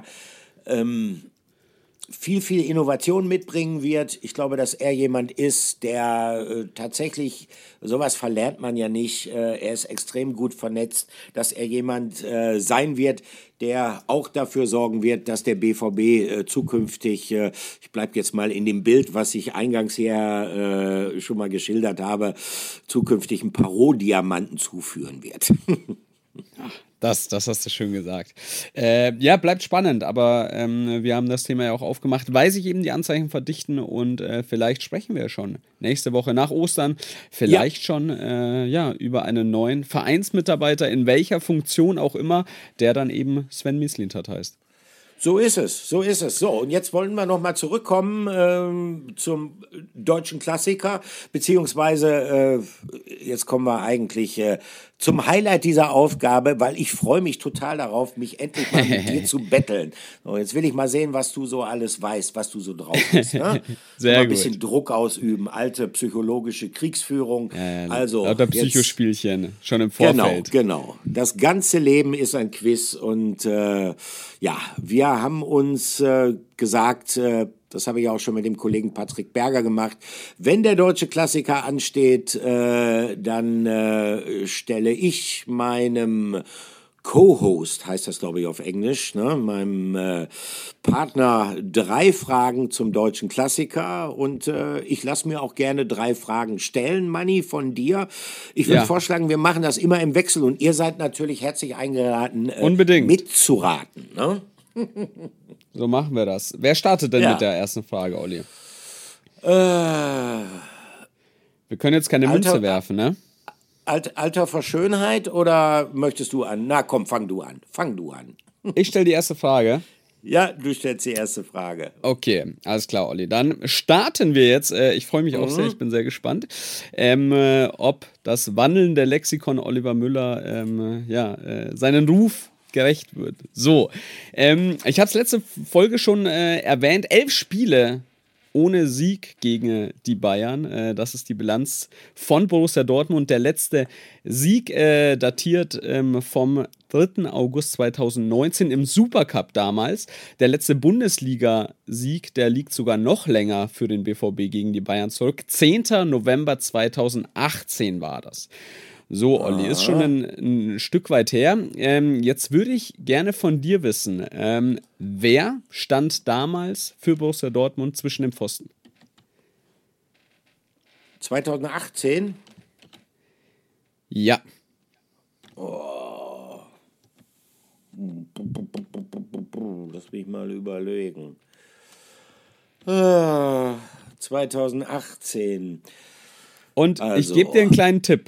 viel Innovation mitbringen wird. Ich glaube, dass er jemand ist, der tatsächlich, sowas verlernt man ja nicht, er ist extrem gut vernetzt, dass er jemand sein wird, der auch dafür sorgen wird, dass der BVB zukünftig, ich bleibe jetzt mal in dem Bild, was ich eingangs hier schon mal geschildert habe, zukünftig ein paar Rohdiamanten zuführen wird. Das hast du schön gesagt. Ja, bleibt spannend, aber wir haben das Thema ja auch aufgemacht, weil sich eben die Anzeichen verdichten und vielleicht sprechen wir schon nächste Woche nach Ostern vielleicht schon über einen neuen Vereinsmitarbeiter, in welcher Funktion auch immer, der dann eben Sven Mislintat heißt. So ist es. So, und jetzt wollen wir nochmal zurückkommen zum deutschen Klassiker, beziehungsweise jetzt kommen wir eigentlich zum Highlight dieser Aufgabe, weil ich freue mich total darauf, mich endlich mal mit dir zu betteln. So, jetzt will ich mal sehen, was du so alles weißt, was du so drauf bist. Ne? Sehr ein bisschen Druck ausüben, alte psychologische Kriegsführung. Lauter Psychospielchen, schon im Vorfeld. Genau. Das ganze Leben ist ein Quiz und wir haben uns gesagt, das habe ich auch schon mit dem Kollegen Patrick Berger gemacht, wenn der deutsche Klassiker ansteht, dann stelle ich meinem Co-Host, heißt das glaube ich auf Englisch, ne? Meinem Partner 3 Fragen zum deutschen Klassiker und ich lasse mir auch gerne 3 Fragen stellen, Manni, von dir. Ich würde vorschlagen, wir machen das immer im Wechsel und ihr seid natürlich herzlich eingeladen, mitzuraten. Ne? So machen wir das. Wer startet denn mit der ersten Frage, Olli? Wir können jetzt keine Münze werfen, ne? Alter vor Schönheit oder möchtest du an? Na komm, fang du an. Ich stelle die erste Frage. Ja, du stellst die erste Frage. Okay, alles klar, Olli. Dann starten wir jetzt. Ich freue mich auch sehr, ich bin sehr gespannt, ob das wandelnde Lexikon Oliver Müller seinen Ruf gerecht wird. So, ich habe es letzte Folge schon erwähnt, 11 Spiele ohne Sieg gegen die Bayern. Das ist die Bilanz von Borussia Dortmund. Der letzte Sieg datiert vom 3. August 2019 im Supercup damals. Der letzte Bundesliga-Sieg, der liegt sogar noch länger für den BVB gegen die Bayern zurück. 10. November 2018 war das. So, Olli, ist schon ein Stück weit her. Jetzt würde ich gerne von dir wissen, wer stand damals für Borussia Dortmund zwischen dem Pfosten? 2018? Ja. Lass mich mal überlegen. 2018. Und ich gebe dir einen kleinen Tipp.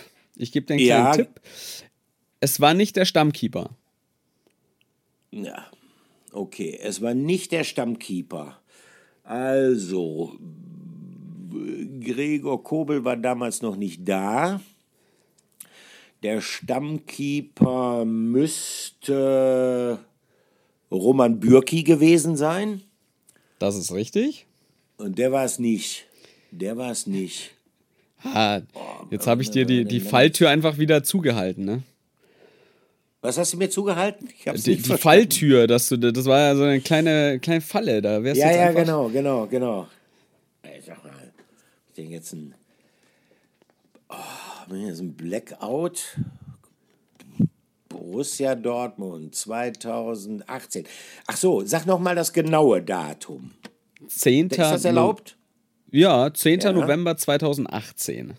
Es war nicht der Stammkeeper. Ja, okay. Es war nicht der Stammkeeper. Also, Gregor Kobel war damals noch nicht da. Der Stammkeeper müsste Roman Bürki gewesen sein. Das ist richtig. Und der war es nicht. Jetzt habe ich dir die Falltür einfach wieder zugehalten, ne? Was hast du mir zugehalten? Ich hab's die Falltür, das war ja so eine kleine Falle. Da wärst du jetzt einfach genau. Ey, sag mal, ich denke jetzt ein Blackout. Borussia Dortmund 2018. Ach so, sag noch mal das genaue Datum. 10. Ist das erlaubt? Ja, 10. November 2018.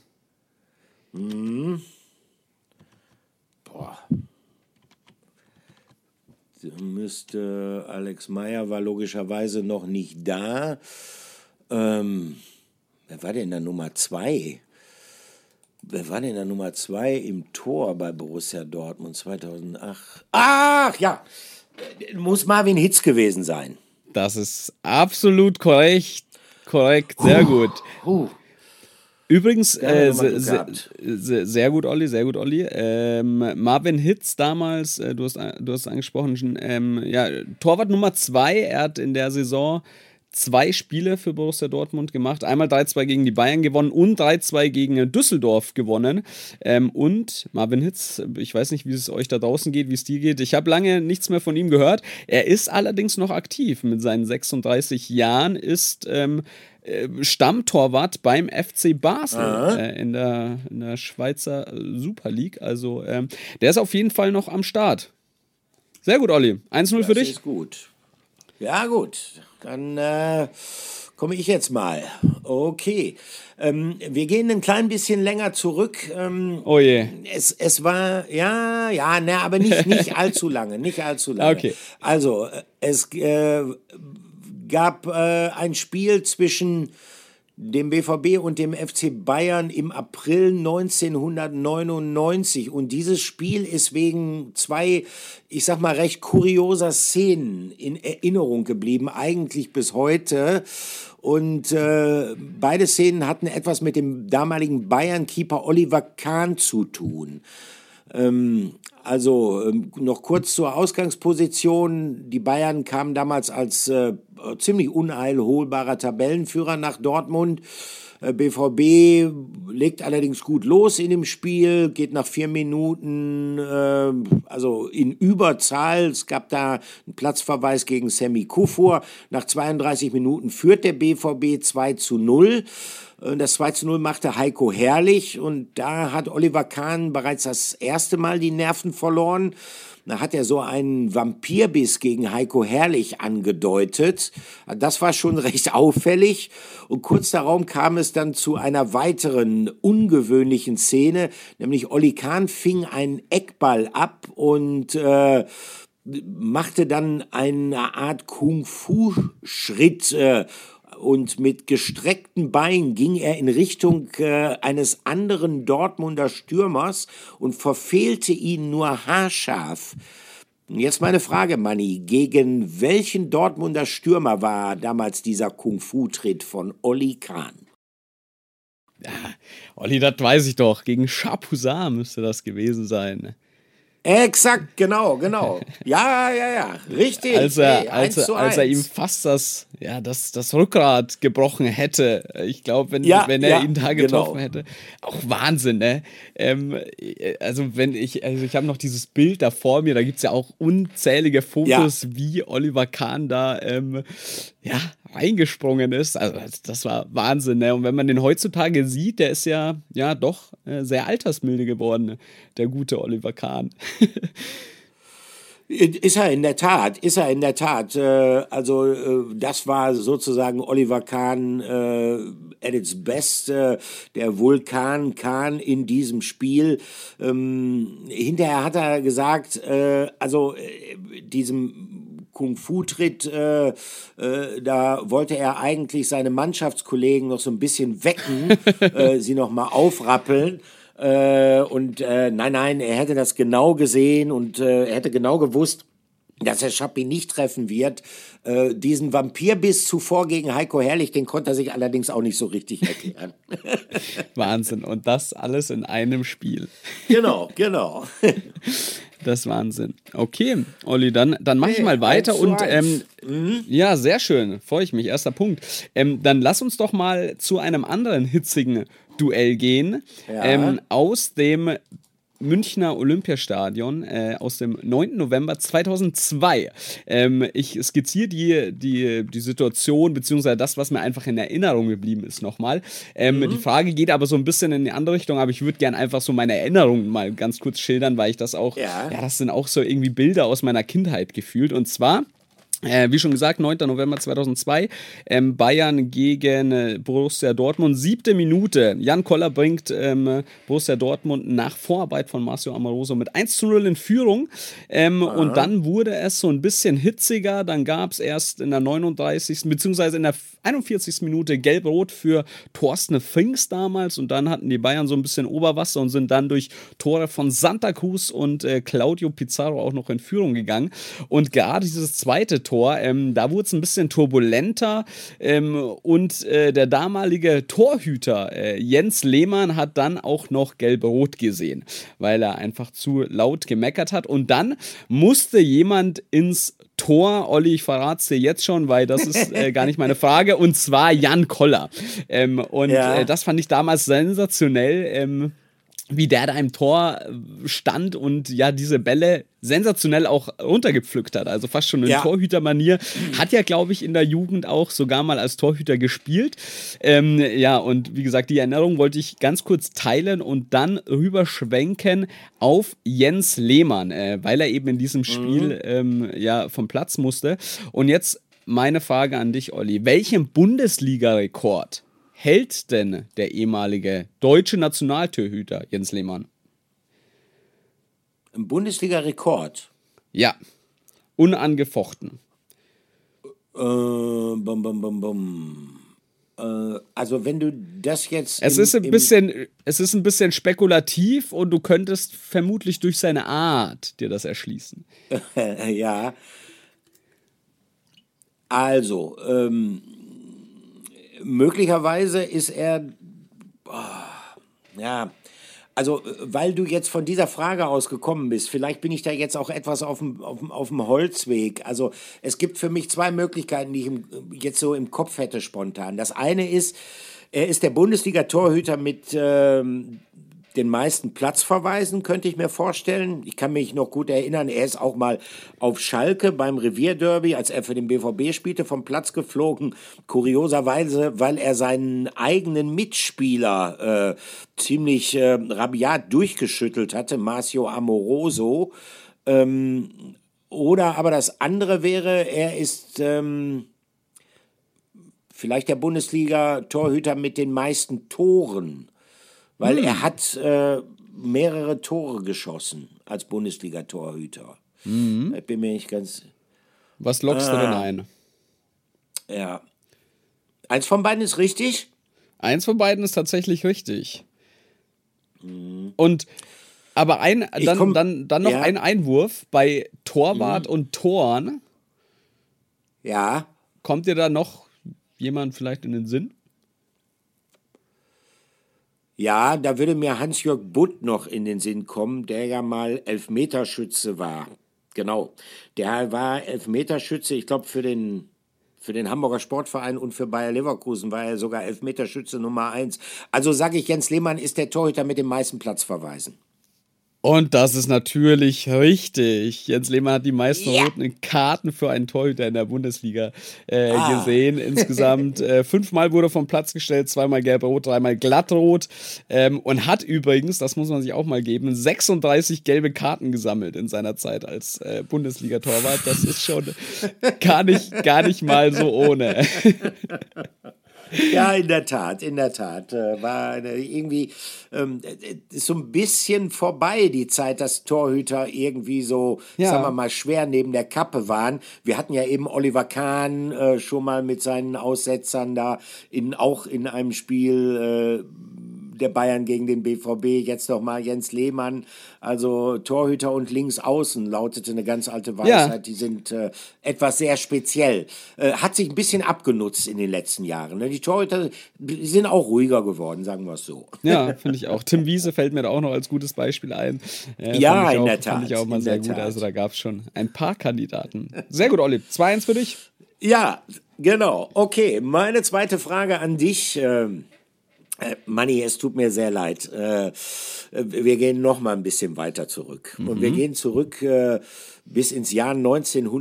Müsste Alex Meyer war logischerweise noch nicht da. Wer war denn der Nummer 2? Wer war denn der Nummer 2 im Tor bei Borussia Dortmund 2008? Ach ja, muss Marvin Hitz gewesen sein. Das ist absolut korrekt. Sehr gut. Übrigens, sehr gut, Olli, sehr gut, Olli. Marvin Hitz damals, du hast angesprochen, Torwart Nummer 2, er hat in der Saison 2 Spiele für Borussia Dortmund gemacht. Einmal 3-2 gegen die Bayern gewonnen und 3-2 gegen Düsseldorf gewonnen. Und Marvin Hitz, ich weiß nicht, wie es euch da draußen geht, wie es dir geht. Ich habe lange nichts mehr von ihm gehört. Er ist allerdings noch aktiv. Mit seinen 36 Jahren ist Stammtorwart beim FC Basel in der Schweizer Super League. Also der ist auf jeden Fall noch am Start. Sehr gut, Olli. 1-0 für dich. Das ist gut. Ja, gut. Dann komme ich jetzt mal. Okay. Wir gehen ein klein bisschen länger zurück. Oh je. Es war, aber nicht allzu lange. Nicht allzu lange. Okay. Also, es gab ein Spiel zwischen dem BVB und dem FC Bayern im April 1999. Und dieses Spiel ist wegen 2, ich sag mal, recht kurioser Szenen in Erinnerung geblieben, eigentlich bis heute. Und beide Szenen hatten etwas mit dem damaligen Bayern-Keeper Oliver Kahn zu tun. Noch kurz zur Ausgangsposition. Die Bayern kamen damals als ziemlich uneilholbarer Tabellenführer nach Dortmund. BVB legt allerdings gut los in dem Spiel, geht nach 4 Minuten, in Überzahl. Es gab da einen Platzverweis gegen Semi Kufur. Nach 32 Minuten führt der BVB 2-0. Das 2-0 machte Heiko Herrlich und da hat Oliver Kahn bereits das erste Mal die Nerven verloren. Da hat er so einen Vampirbiss gegen Heiko Herrlich angedeutet. Das war schon recht auffällig. Und kurz darauf kam es dann zu einer weiteren ungewöhnlichen Szene, nämlich Oli Kahn fing einen Eckball ab und machte dann eine Art Kung-Fu-Schritt und mit gestreckten Beinen ging er in Richtung eines anderen Dortmunder Stürmers und verfehlte ihn nur haarscharf. Jetzt meine Frage, Manni, gegen welchen Dortmunder Stürmer war damals dieser Kung-Fu-Tritt von Oli Kahn? Ja, Olli, das weiß ich doch. Gegen Chapuisat müsste das gewesen sein. Exakt, genau. Ja, richtig. Als er ihm fast das Rückgrat gebrochen hätte. Ich glaube, wenn er ihn da getroffen hätte. Auch Wahnsinn, ne? Ich habe noch dieses Bild da vor mir, da gibt es ja auch unzählige Fotos, wie Oliver Kahn da reingesprungen ist. Also das war Wahnsinn, ne? Und wenn man den heutzutage sieht, der ist ja doch sehr altersmilde geworden, der gute Oliver Kahn. Ist er in der Tat. Das war sozusagen Oliver Kahn at its best, der Vulkan Kahn in diesem Spiel. Hinterher hat er gesagt, diesem Kung-Fu-Tritt, da wollte er eigentlich seine Mannschaftskollegen noch so ein bisschen wecken, sie noch mal aufrappeln. Nein, er hätte das genau gesehen und er hätte genau gewusst, dass er Schappi nicht treffen wird. Diesen Vampirbiss zuvor gegen Heiko Herrlich, den konnte er sich allerdings auch nicht so richtig erklären. Wahnsinn. Und das alles in einem Spiel. Genau. Das ist Wahnsinn. Okay, Olli, dann mach ich mal weiter. Und ja, sehr schön. Freue ich mich. Erster Punkt. Dann lass uns doch mal zu einem anderen hitzigen Duell gehen. Ja. Aus dem Münchner Olympiastadion aus dem 9. November 2002. Ich skizziere die Situation, beziehungsweise das, was mir einfach in Erinnerung geblieben ist, nochmal. Die Frage geht aber so ein bisschen in die andere Richtung, aber ich würde gerne einfach so meine Erinnerungen mal ganz kurz schildern, weil ich das auch, das sind auch so irgendwie Bilder aus meiner Kindheit gefühlt. Und zwar Wie schon gesagt, 9. November 2002, Bayern gegen Borussia Dortmund, 7. Minute. Jan Koller bringt Borussia Dortmund nach Vorarbeit von Marcio Amoroso mit 1:0 in Führung. Und dann wurde es so ein bisschen hitziger. Dann gab es erst in der 39. bzw. in der 41. Minute Gelb-Rot für Thorsten Frings damals. Und dann hatten die Bayern so ein bisschen Oberwasser und sind dann durch Tore von Santa Cruz und Claudio Pizarro auch noch in Führung gegangen. Und gerade dieses zweite Tor, da wurde es ein bisschen turbulenter und der damalige Torhüter Jens Lehmann hat dann auch noch Gelb-Rot gesehen, weil er einfach zu laut gemeckert hat und dann musste jemand ins Tor, Olli, ich verrate es dir jetzt schon, weil das ist gar nicht meine Frage, und zwar Jan Koller. Das fand ich damals sensationell, wie der da im Tor stand und ja diese Bälle sensationell auch runtergepflückt hat, also fast schon in Torhütermanier. Hat ja, glaube ich, in der Jugend auch sogar mal als Torhüter gespielt. Und wie gesagt, die Erinnerung wollte ich ganz kurz teilen und dann rüberschwenken auf Jens Lehmann, weil er eben in diesem Spiel vom Platz musste. Und jetzt meine Frage an dich, Olli. Welchen Bundesliga-Rekord hält denn der ehemalige deutsche Nationaltorhüter Jens Lehmann? Ein Bundesliga-Rekord? Ja, unangefochten. Also wenn du das jetzt... Es ist ein bisschen spekulativ und du könntest vermutlich durch seine Art dir das erschließen. Ja. Also, möglicherweise ist er, also weil du jetzt von dieser Frage aus gekommen bist, vielleicht bin ich da jetzt auch etwas auf dem Holzweg. Also es gibt für mich zwei Möglichkeiten, die ich jetzt so im Kopf hätte spontan. Das eine ist, er ist der Bundesliga-Torhüter mit den meisten Platzverweisen, könnte ich mir vorstellen. Ich kann mich noch gut erinnern, er ist auch mal auf Schalke beim Revierderby, als er für den BVB spielte, vom Platz geflogen. Kurioserweise, weil er seinen eigenen Mitspieler ziemlich rabiat durchgeschüttelt hatte, Marcio Amoroso. Oder aber das andere wäre, er ist vielleicht der Bundesliga-Torhüter mit den meisten Toren. Weil er hat mehrere Tore geschossen als Bundesliga-Torhüter. Ich bin mir nicht ganz... Was lockst du denn ein? Ja. Eins von beiden ist richtig? Eins von beiden ist tatsächlich richtig. Und aber dann noch ein Einwurf bei Torwart und Toren. Ja. Kommt dir da noch jemand vielleicht in den Sinn? Ja, da würde mir Hans-Jörg Butt noch in den Sinn kommen, der ja mal Elfmeterschütze war. Genau. Der war Elfmeterschütze, ich glaube, für den Hamburger Sportverein und für Bayer Leverkusen war er sogar Elfmeterschütze Nummer 1. Also sage ich, Jens Lehmann ist der Torhüter mit den meisten Platzverweisen. Und das ist natürlich richtig. Jens Lehmann hat die meisten roten Karten für einen Torhüter in der Bundesliga gesehen. Insgesamt 5-mal wurde vom Platz gestellt, 2-mal gelb-rot, 3-mal glattrot. Und hat übrigens, das muss man sich auch mal geben, 36 gelbe Karten gesammelt in seiner Zeit als Bundesliga-Torwart. Das ist schon gar nicht mal so ohne. Ja, in der Tat. War irgendwie ist so ein bisschen vorbei die Zeit, dass Torhüter irgendwie so, sagen wir mal, schwer neben der Kappe waren. Wir hatten ja eben Oliver Kahn schon mal mit seinen Aussetzern da, auch in einem Spiel der Bayern gegen den BVB, jetzt noch mal Jens Lehmann, also Torhüter und Linksaußen lautete eine ganz alte Weisheit, die sind etwas sehr speziell. Hat sich ein bisschen abgenutzt in den letzten Jahren. Ne? Die Torhüter sind auch ruhiger geworden, sagen wir es so. Ja, finde ich auch. Tim Wiese fällt mir da auch noch als gutes Beispiel ein. In der Tat. Fand ich auch mal sehr gut. Also da gab es schon ein paar Kandidaten. Sehr gut, Olli. 2-1 für dich. Ja, genau. Okay, meine zweite Frage an dich. Manni, es tut mir sehr leid. Wir gehen noch mal ein bisschen weiter zurück. Und wir gehen zurück bis ins Jahr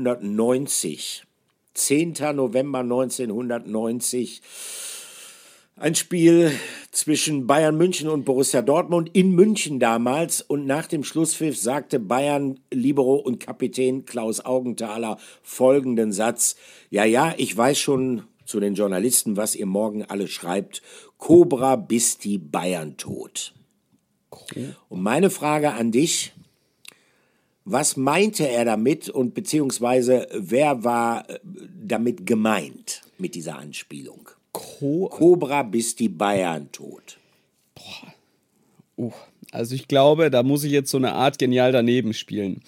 1990. 10. November 1990. Ein Spiel zwischen Bayern München und Borussia Dortmund in München damals. Und nach dem Schlusspfiff sagte Bayern-Libero und Kapitän Klaus Augenthaler folgenden Satz. Ja, ich weiß schon zu den Journalisten, was ihr morgen alle schreibt. Cobra, bis die Bayern tot. Und meine Frage an dich, was meinte er damit und beziehungsweise wer war damit gemeint mit dieser Anspielung? Cobra, bis die Bayern tot. Also ich glaube, da muss ich jetzt so eine Art genial daneben spielen.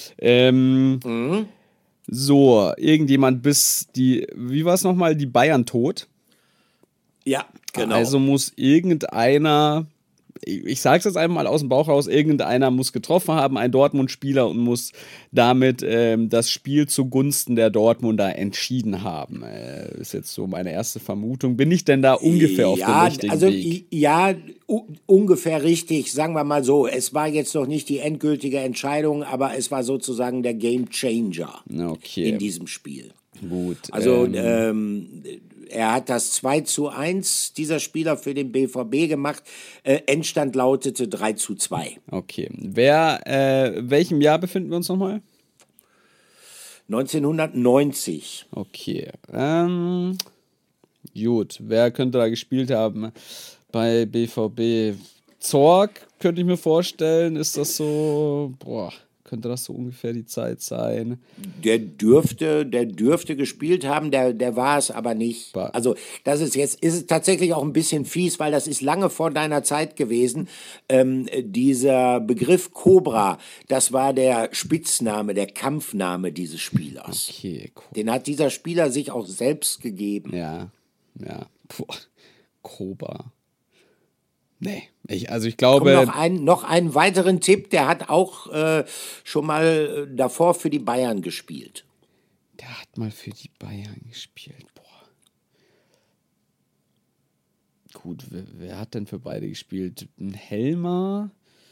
So, irgendjemand wie war es nochmal, die Bayern tot? Ja, genau. Also muss irgendeiner, ich sage es jetzt einmal aus dem Bauch raus, irgendeiner muss getroffen haben, ein Dortmund-Spieler, und muss damit das Spiel zugunsten der Dortmunder entschieden haben. Ist jetzt so meine erste Vermutung. Bin ich denn da ungefähr auf dem richtigen Weg? Ja, ungefähr richtig. Sagen wir mal so, es war jetzt noch nicht die endgültige Entscheidung, aber es war sozusagen der Game Changer in diesem Spiel. Gut. Also er hat das 2:1, dieser Spieler, für den BVB gemacht. Endstand lautete 3:2. Okay. Welchem Jahr befinden wir uns nochmal? 1990. Okay. Gut. Wer könnte da gespielt haben bei BVB? Zorc, könnte ich mir vorstellen. Ist das so? Könnte das so ungefähr die Zeit sein? Der dürfte gespielt haben, der war es aber nicht. Also das ist es tatsächlich auch ein bisschen fies, weil das ist lange vor deiner Zeit gewesen. Dieser Begriff Cobra, das war der Spitzname, der Kampfname dieses Spielers. Okay, cool. Den hat dieser Spieler sich auch selbst gegeben. Ja. Cobra. Nee, ich glaube... Noch einen weiteren Tipp, der hat auch schon mal davor für die Bayern gespielt. Der hat mal für die Bayern gespielt, Gut, wer hat denn für beide gespielt? Ein Helmer?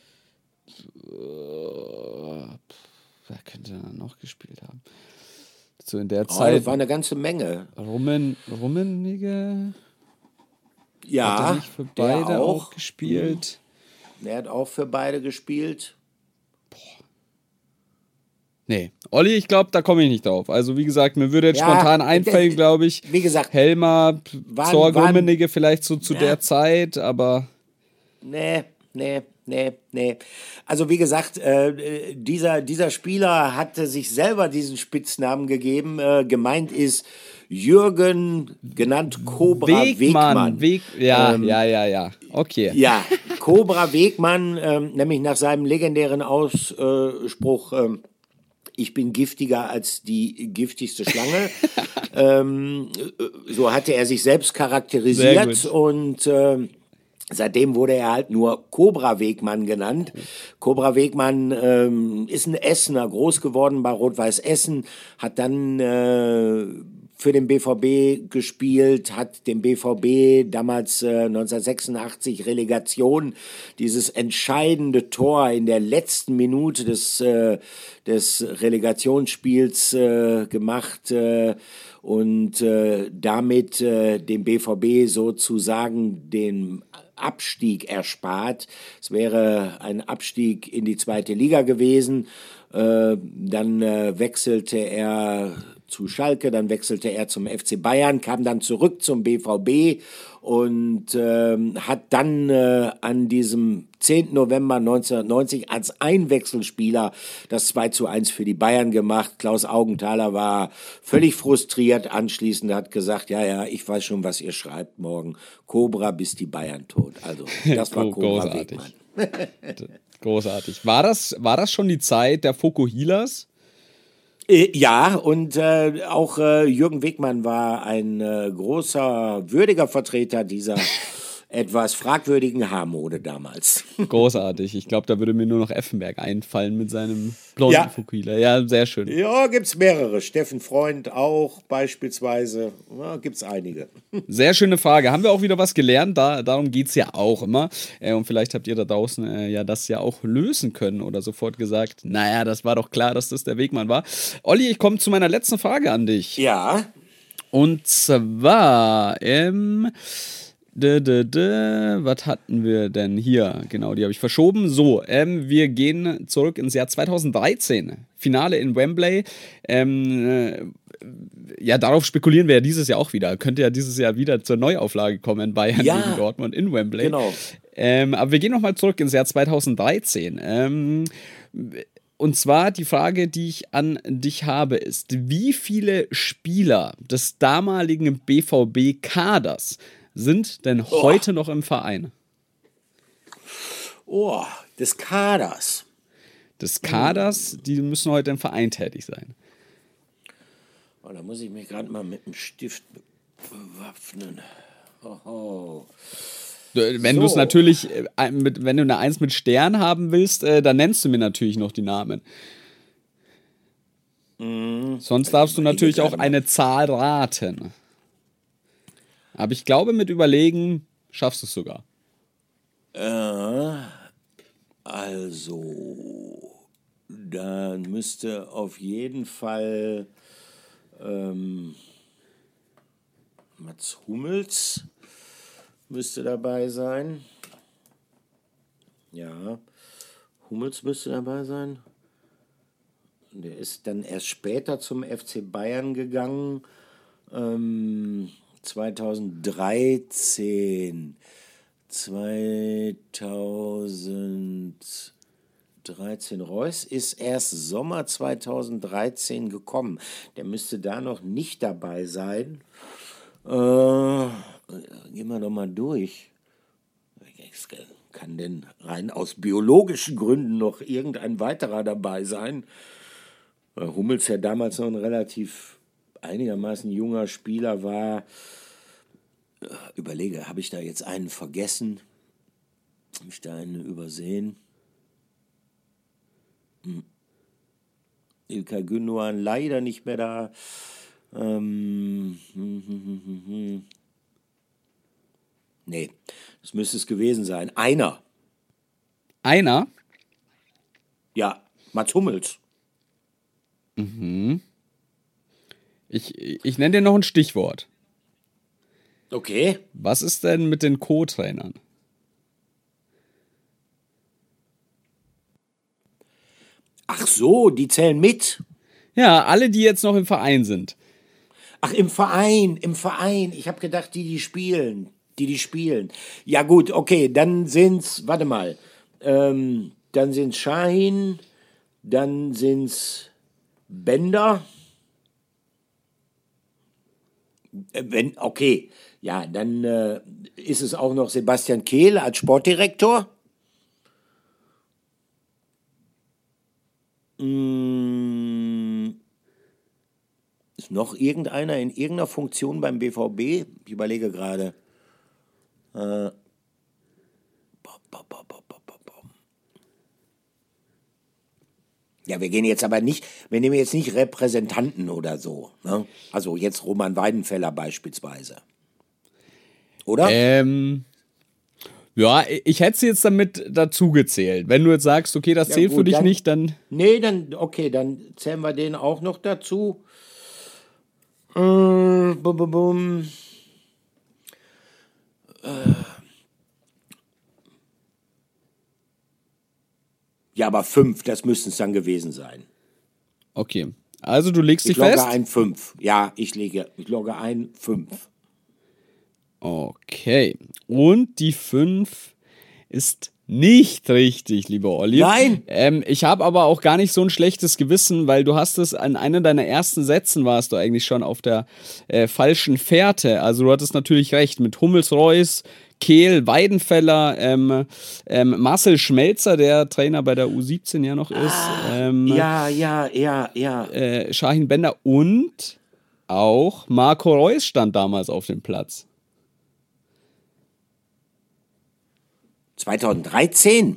Wer könnte denn noch gespielt haben? So in der Zeit... Das war eine ganze Menge. Rummenigge... Ja, hat er nicht für beide auch gespielt? Der hat auch für beide gespielt. Nee, Olli, ich glaube, da komme ich nicht drauf. Also wie gesagt, mir würde jetzt spontan einfallen, glaube ich, wie gesagt, Helmer, Zorc, Rummenigge vielleicht so zu der Zeit, aber... Nee. Also wie gesagt, dieser Spieler hatte sich selber diesen Spitznamen gegeben. Gemeint ist Jürgen, genannt Cobra Wegmann. Ja. Okay. Ja, Cobra Wegmann, nämlich nach seinem legendären Ausspruch, ich bin giftiger als die giftigste Schlange. So hatte er sich selbst charakterisiert und seitdem wurde er halt nur Cobra Wegmann genannt. Cobra Wegmann ist ein Essener, groß geworden bei Rot-Weiß Essen, hat dann für den BVB gespielt, hat dem BVB damals 1986 Relegation, dieses entscheidende Tor in der letzten Minute des Relegationsspiels gemacht und damit dem BVB sozusagen den Abstieg erspart. Es wäre ein Abstieg in die zweite Liga gewesen. Dann wechselte er zu Schalke, dann wechselte er zum FC Bayern, kam dann zurück zum BVB und hat dann an diesem 10. November 1990 als Einwechselspieler das 2:1 für die Bayern gemacht. Klaus Augenthaler war völlig frustriert. Anschließend hat gesagt, ja, ich weiß schon, was ihr schreibt morgen. Cobra, bis die Bayern tot. Also das war Cobra Wegmann. Großartig. War das schon die Zeit der Fokuhilas? Ja, und auch Jürgen Wegmann war ein großer, würdiger Vertreter dieser etwas fragwürdigen Haarmode damals. Großartig. Ich glaube, da würde mir nur noch Effenberg einfallen mit seinem blonden Fukuhila. Ja, sehr schön. Ja, gibt's mehrere. Steffen Freund auch beispielsweise. Ja, gibt's einige. Sehr schöne Frage. Haben wir auch wieder was gelernt? Darum geht's ja auch immer. Und vielleicht habt ihr da draußen das ja auch lösen können oder sofort gesagt, naja, das war doch klar, dass das der Wegmann war. Olli, ich komme zu meiner letzten Frage an dich. Ja. Und zwar, Was hatten wir denn hier? Genau, die habe ich verschoben. So, wir gehen zurück ins Jahr 2013. Finale in Wembley. Ja, darauf spekulieren wir ja dieses Jahr auch wieder. Könnte ja dieses Jahr wieder zur Neuauflage kommen, Bayern gegen Dortmund in Wembley. Genau. Aber wir gehen nochmal zurück ins Jahr 2013. Und zwar die Frage, die ich an dich habe, ist: Wie viele Spieler des damaligen BVB-Kaders sind denn heute noch im Verein? Des Kaders. Des Kaders, die müssen heute im Verein tätig sein. Da muss ich mich gerade mal mit dem Stift bewaffnen. Wenn du es natürlich, wenn du eine 1 mit Stern haben willst, dann nennst du mir natürlich noch die Namen. Sonst darfst du natürlich auch eine Zahl raten. Aber ich glaube, mit Überlegen schaffst du es sogar. Also, dann müsste auf jeden Fall Mats Hummels müsste dabei sein. Ja, Hummels müsste dabei sein. Der ist dann erst später zum FC Bayern gegangen. 2013. Reus ist erst Sommer 2013 gekommen. Der müsste da noch nicht dabei sein. Gehen wir doch mal durch. Kann denn rein aus biologischen Gründen noch irgendein weiterer dabei sein? Weil Hummels ja damals noch ein relativ einigermaßen junger Spieler war. Überlege, habe ich da jetzt einen vergessen? Habe ich da einen übersehen? İlkay Gündoğan leider nicht mehr da. Nee, das müsste es gewesen sein. Einer? Ja, Mats Hummels. Ich nenne dir noch ein Stichwort. Okay. Was ist denn mit den Co-Trainern? Ach so, die zählen mit? Ja, alle, die jetzt noch im Verein sind. Ach, im Verein. Ich habe gedacht, die spielen. Ja gut, okay, dann sind's, warte mal, dann sind's Şahin, dann sind's Bender. Okay, ja, dann ist es auch noch Sebastian Kehl als Sportdirektor. Ist noch irgendeiner in irgendeiner Funktion beim BVB? Ich überlege gerade. Ja, wir gehen jetzt aber nicht, wir nehmen jetzt nicht Repräsentanten oder so. Ne? Also jetzt Roman Weidenfeller beispielsweise. Oder? Ja, ich hätte sie jetzt damit dazu gezählt. Wenn du jetzt sagst, okay, das zählt gut, für dich dann, nicht, dann... Nee, dann zählen wir den auch noch dazu. Ja, aber 5, das müssten es dann gewesen sein. Okay, also du legst dich fest? Ich logge ein 5. Ja, ich logge ein 5. Okay, und die 5 ist nicht richtig, lieber Olli. Nein! Ich habe aber auch gar nicht so ein schlechtes Gewissen, weil du hast es an einer deiner ersten Sätzen warst du eigentlich schon auf der falschen Fährte. Also du hattest natürlich recht mit Hummels, Reus, Kehl, Weidenfeller, Marcel Schmelzer, der Trainer bei der U17 ja noch ist. Ja. Şahin Bender und auch Marco Reus stand damals auf dem Platz. 2013?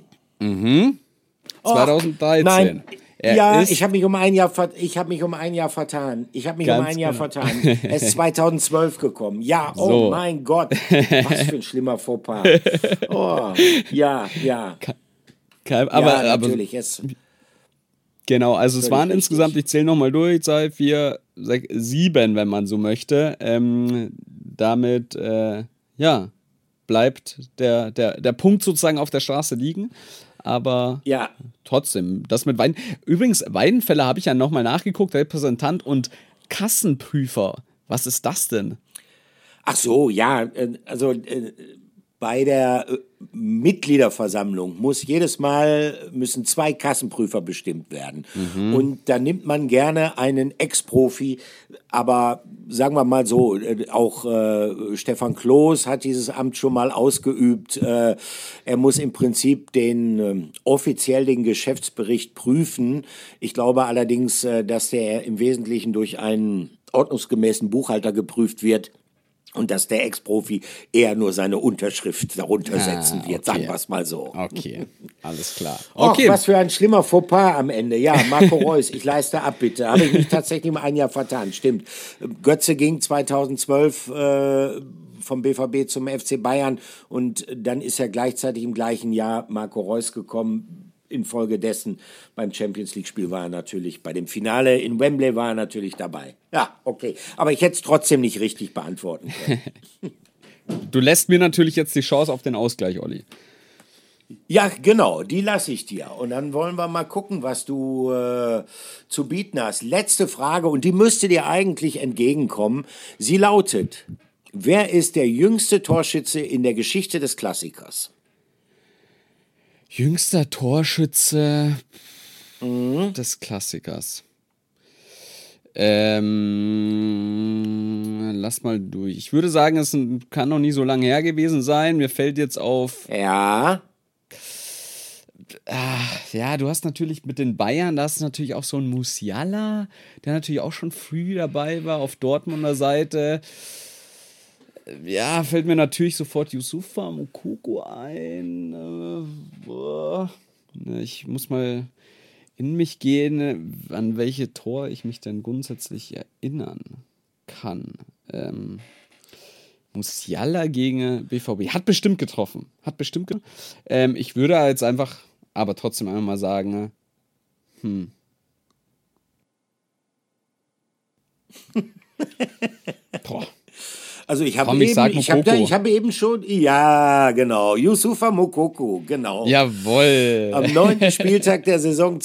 2013. Nein. Ich habe mich um ein Jahr vertan. Er ist 2012 gekommen. Ja, oh so. Mein Gott. Was für ein schlimmer Fauxpas. Ja. Aber natürlich. Genau, also es waren insgesamt, ich zähle nochmal durch, 2, 4, 6, 7, wenn man so möchte. Damit, bleibt der Punkt sozusagen auf der Straße liegen. Aber Ja. trotzdem, das mit Weiden. Übrigens, Weidenfeller habe ich ja nochmal nachgeguckt, Repräsentant und Kassenprüfer. Was ist das denn? Ach so, ja, also bei der Mitgliederversammlung müssen 2 Kassenprüfer bestimmt werden. Und da nimmt man gerne einen Ex-Profi, aber sagen wir mal so, auch Stefan Kloß hat dieses Amt schon mal ausgeübt. Er muss im Prinzip offiziell den Geschäftsbericht prüfen. Ich glaube allerdings, dass der im Wesentlichen durch einen ordnungsgemäßen Buchhalter geprüft wird. Und dass der Ex-Profi eher nur seine Unterschrift darunter setzen wird, okay. sagen wir es mal so. Okay, alles klar. Okay. Was für ein schlimmer Fauxpas am Ende. Ja, Marco Reus, ich leiste ab, bitte. Habe ich mich tatsächlich mal ein Jahr vertan, stimmt. Götze ging 2012 vom BVB zum FC Bayern und dann ist er gleichzeitig im gleichen Jahr Marco Reus gekommen. Infolgedessen beim Champions-League-Spiel war er natürlich, bei dem Finale in Wembley war er natürlich dabei. Ja, okay. Aber ich hätte es trotzdem nicht richtig beantworten können. Du lässt mir natürlich jetzt die Chance auf den Ausgleich, Olli. Ja, genau, die lasse ich dir. Und dann wollen wir mal gucken, was du zu bieten hast. Letzte Frage, und die müsste dir eigentlich entgegenkommen. Sie lautet: Wer ist der jüngste Torschütze in der Geschichte des Klassikers? Jüngster Torschütze des Klassikers. Lass mal durch. Ich würde sagen, es kann noch nie so lange her gewesen sein. Mir fällt jetzt auf. Ja. Ja, du hast natürlich mit den Bayern, da hast du natürlich auch so einen Musiala, der natürlich auch schon früh dabei war auf Dortmunder Seite. Ja, fällt mir natürlich sofort Youssoufa Moukoko ein. Ich muss mal in mich gehen, an welche Tor ich mich denn grundsätzlich erinnern kann. Musiala gegen BVB. Hat bestimmt getroffen. Ich würde jetzt einfach, aber trotzdem einmal mal sagen, Boah. Also ich habe eben schon, ja genau, Youssoufa Moukoko, genau. Jawohl. Am 9. Spieltag der Saison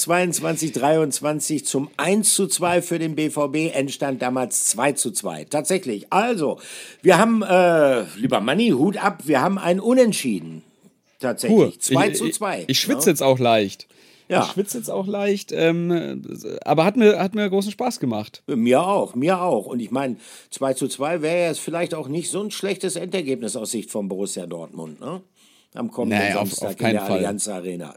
22/23 zum 1:2 für den BVB, Endstand damals 2:2. Tatsächlich, also, wir haben, lieber Manni, Hut ab, wir haben ein Unentschieden. Tatsächlich, 2:2. Ich schwitze jetzt auch leicht. Ja. Ich schwitze jetzt auch leicht, aber hat mir großen Spaß gemacht. Mir auch. Und ich meine, 2:2 wäre jetzt vielleicht auch nicht so ein schlechtes Endergebnis aus Sicht von Borussia Dortmund, ne? Am kommenden Samstag auf in der Allianz Arena.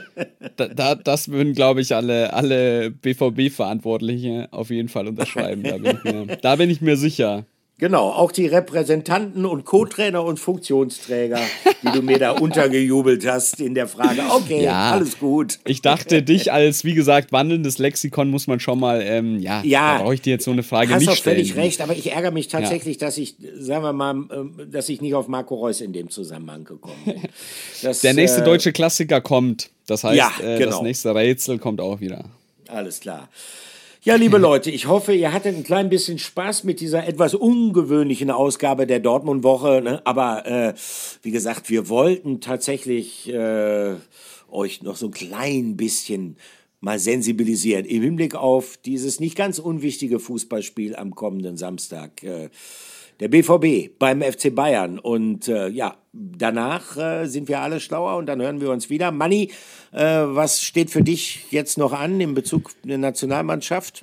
Das würden, glaube ich, alle BVB-Verantwortliche auf jeden Fall unterschreiben. Da bin ich mir sicher. Genau, auch die Repräsentanten und Co-Trainer und Funktionsträger, die du mir da untergejubelt hast in der Frage. Okay, ja, alles gut. Ich dachte, dich als, wie gesagt, wandelndes Lexikon muss man schon mal, da brauche ich dir jetzt so eine Frage nicht stellen. Hast doch völlig recht, aber ich ärgere mich tatsächlich, dass ich, sagen wir mal, dass ich nicht auf Marco Reus in dem Zusammenhang gekommen bin. Der nächste deutsche Klassiker kommt. Das heißt, genau. Das nächste Rätsel kommt auch wieder. Alles klar. Ja, liebe Leute, ich hoffe, ihr hattet ein klein bisschen Spaß mit dieser etwas ungewöhnlichen Ausgabe der Dortmund-Woche. Ne? Aber wie gesagt, wir wollten tatsächlich euch noch so ein klein bisschen mal sensibilisieren im Hinblick auf dieses nicht ganz unwichtige Fußballspiel am kommenden Samstag. Der BVB beim FC Bayern. Und danach sind wir alle schlauer und dann hören wir uns wieder. Manni, was steht für dich jetzt noch an in Bezug der Nationalmannschaft?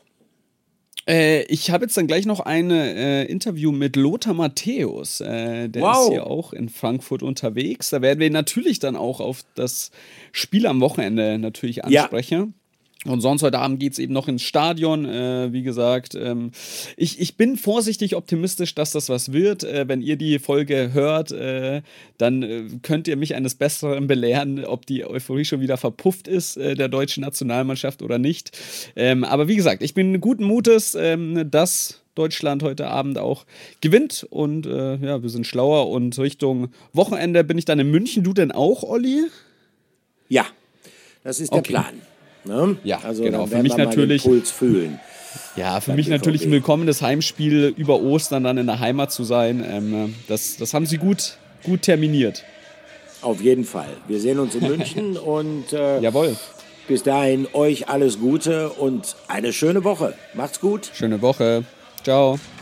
Ich habe jetzt dann gleich noch ein Interview mit Lothar Matthäus. Der ist hier auch in Frankfurt unterwegs. Da werden wir natürlich dann auch auf das Spiel am Wochenende natürlich ansprechen. Ja. Und sonst heute Abend geht es eben noch ins Stadion. Wie gesagt, ich bin vorsichtig optimistisch, dass das was wird. Wenn ihr die Folge hört, dann könnt ihr mich eines Besseren belehren, ob die Euphorie schon wieder verpufft ist, der deutschen Nationalmannschaft oder nicht. Aber wie gesagt, ich bin guten Mutes, dass Deutschland heute Abend auch gewinnt. Und wir sind schlauer. Und Richtung Wochenende bin ich dann in München. Du denn auch, Olli? Ja, das ist der Plan. Ne? Ja, also genau. Für mich natürlich den Puls fühlen. Ja, für mich natürlich ein willkommenes Heimspiel über Ostern dann in der Heimat zu sein. Das haben sie gut gut terminiert. Auf jeden Fall. Wir sehen uns in München und Jawohl. bis dahin euch alles Gute und eine schöne Woche. Macht's gut. Schöne Woche. Ciao.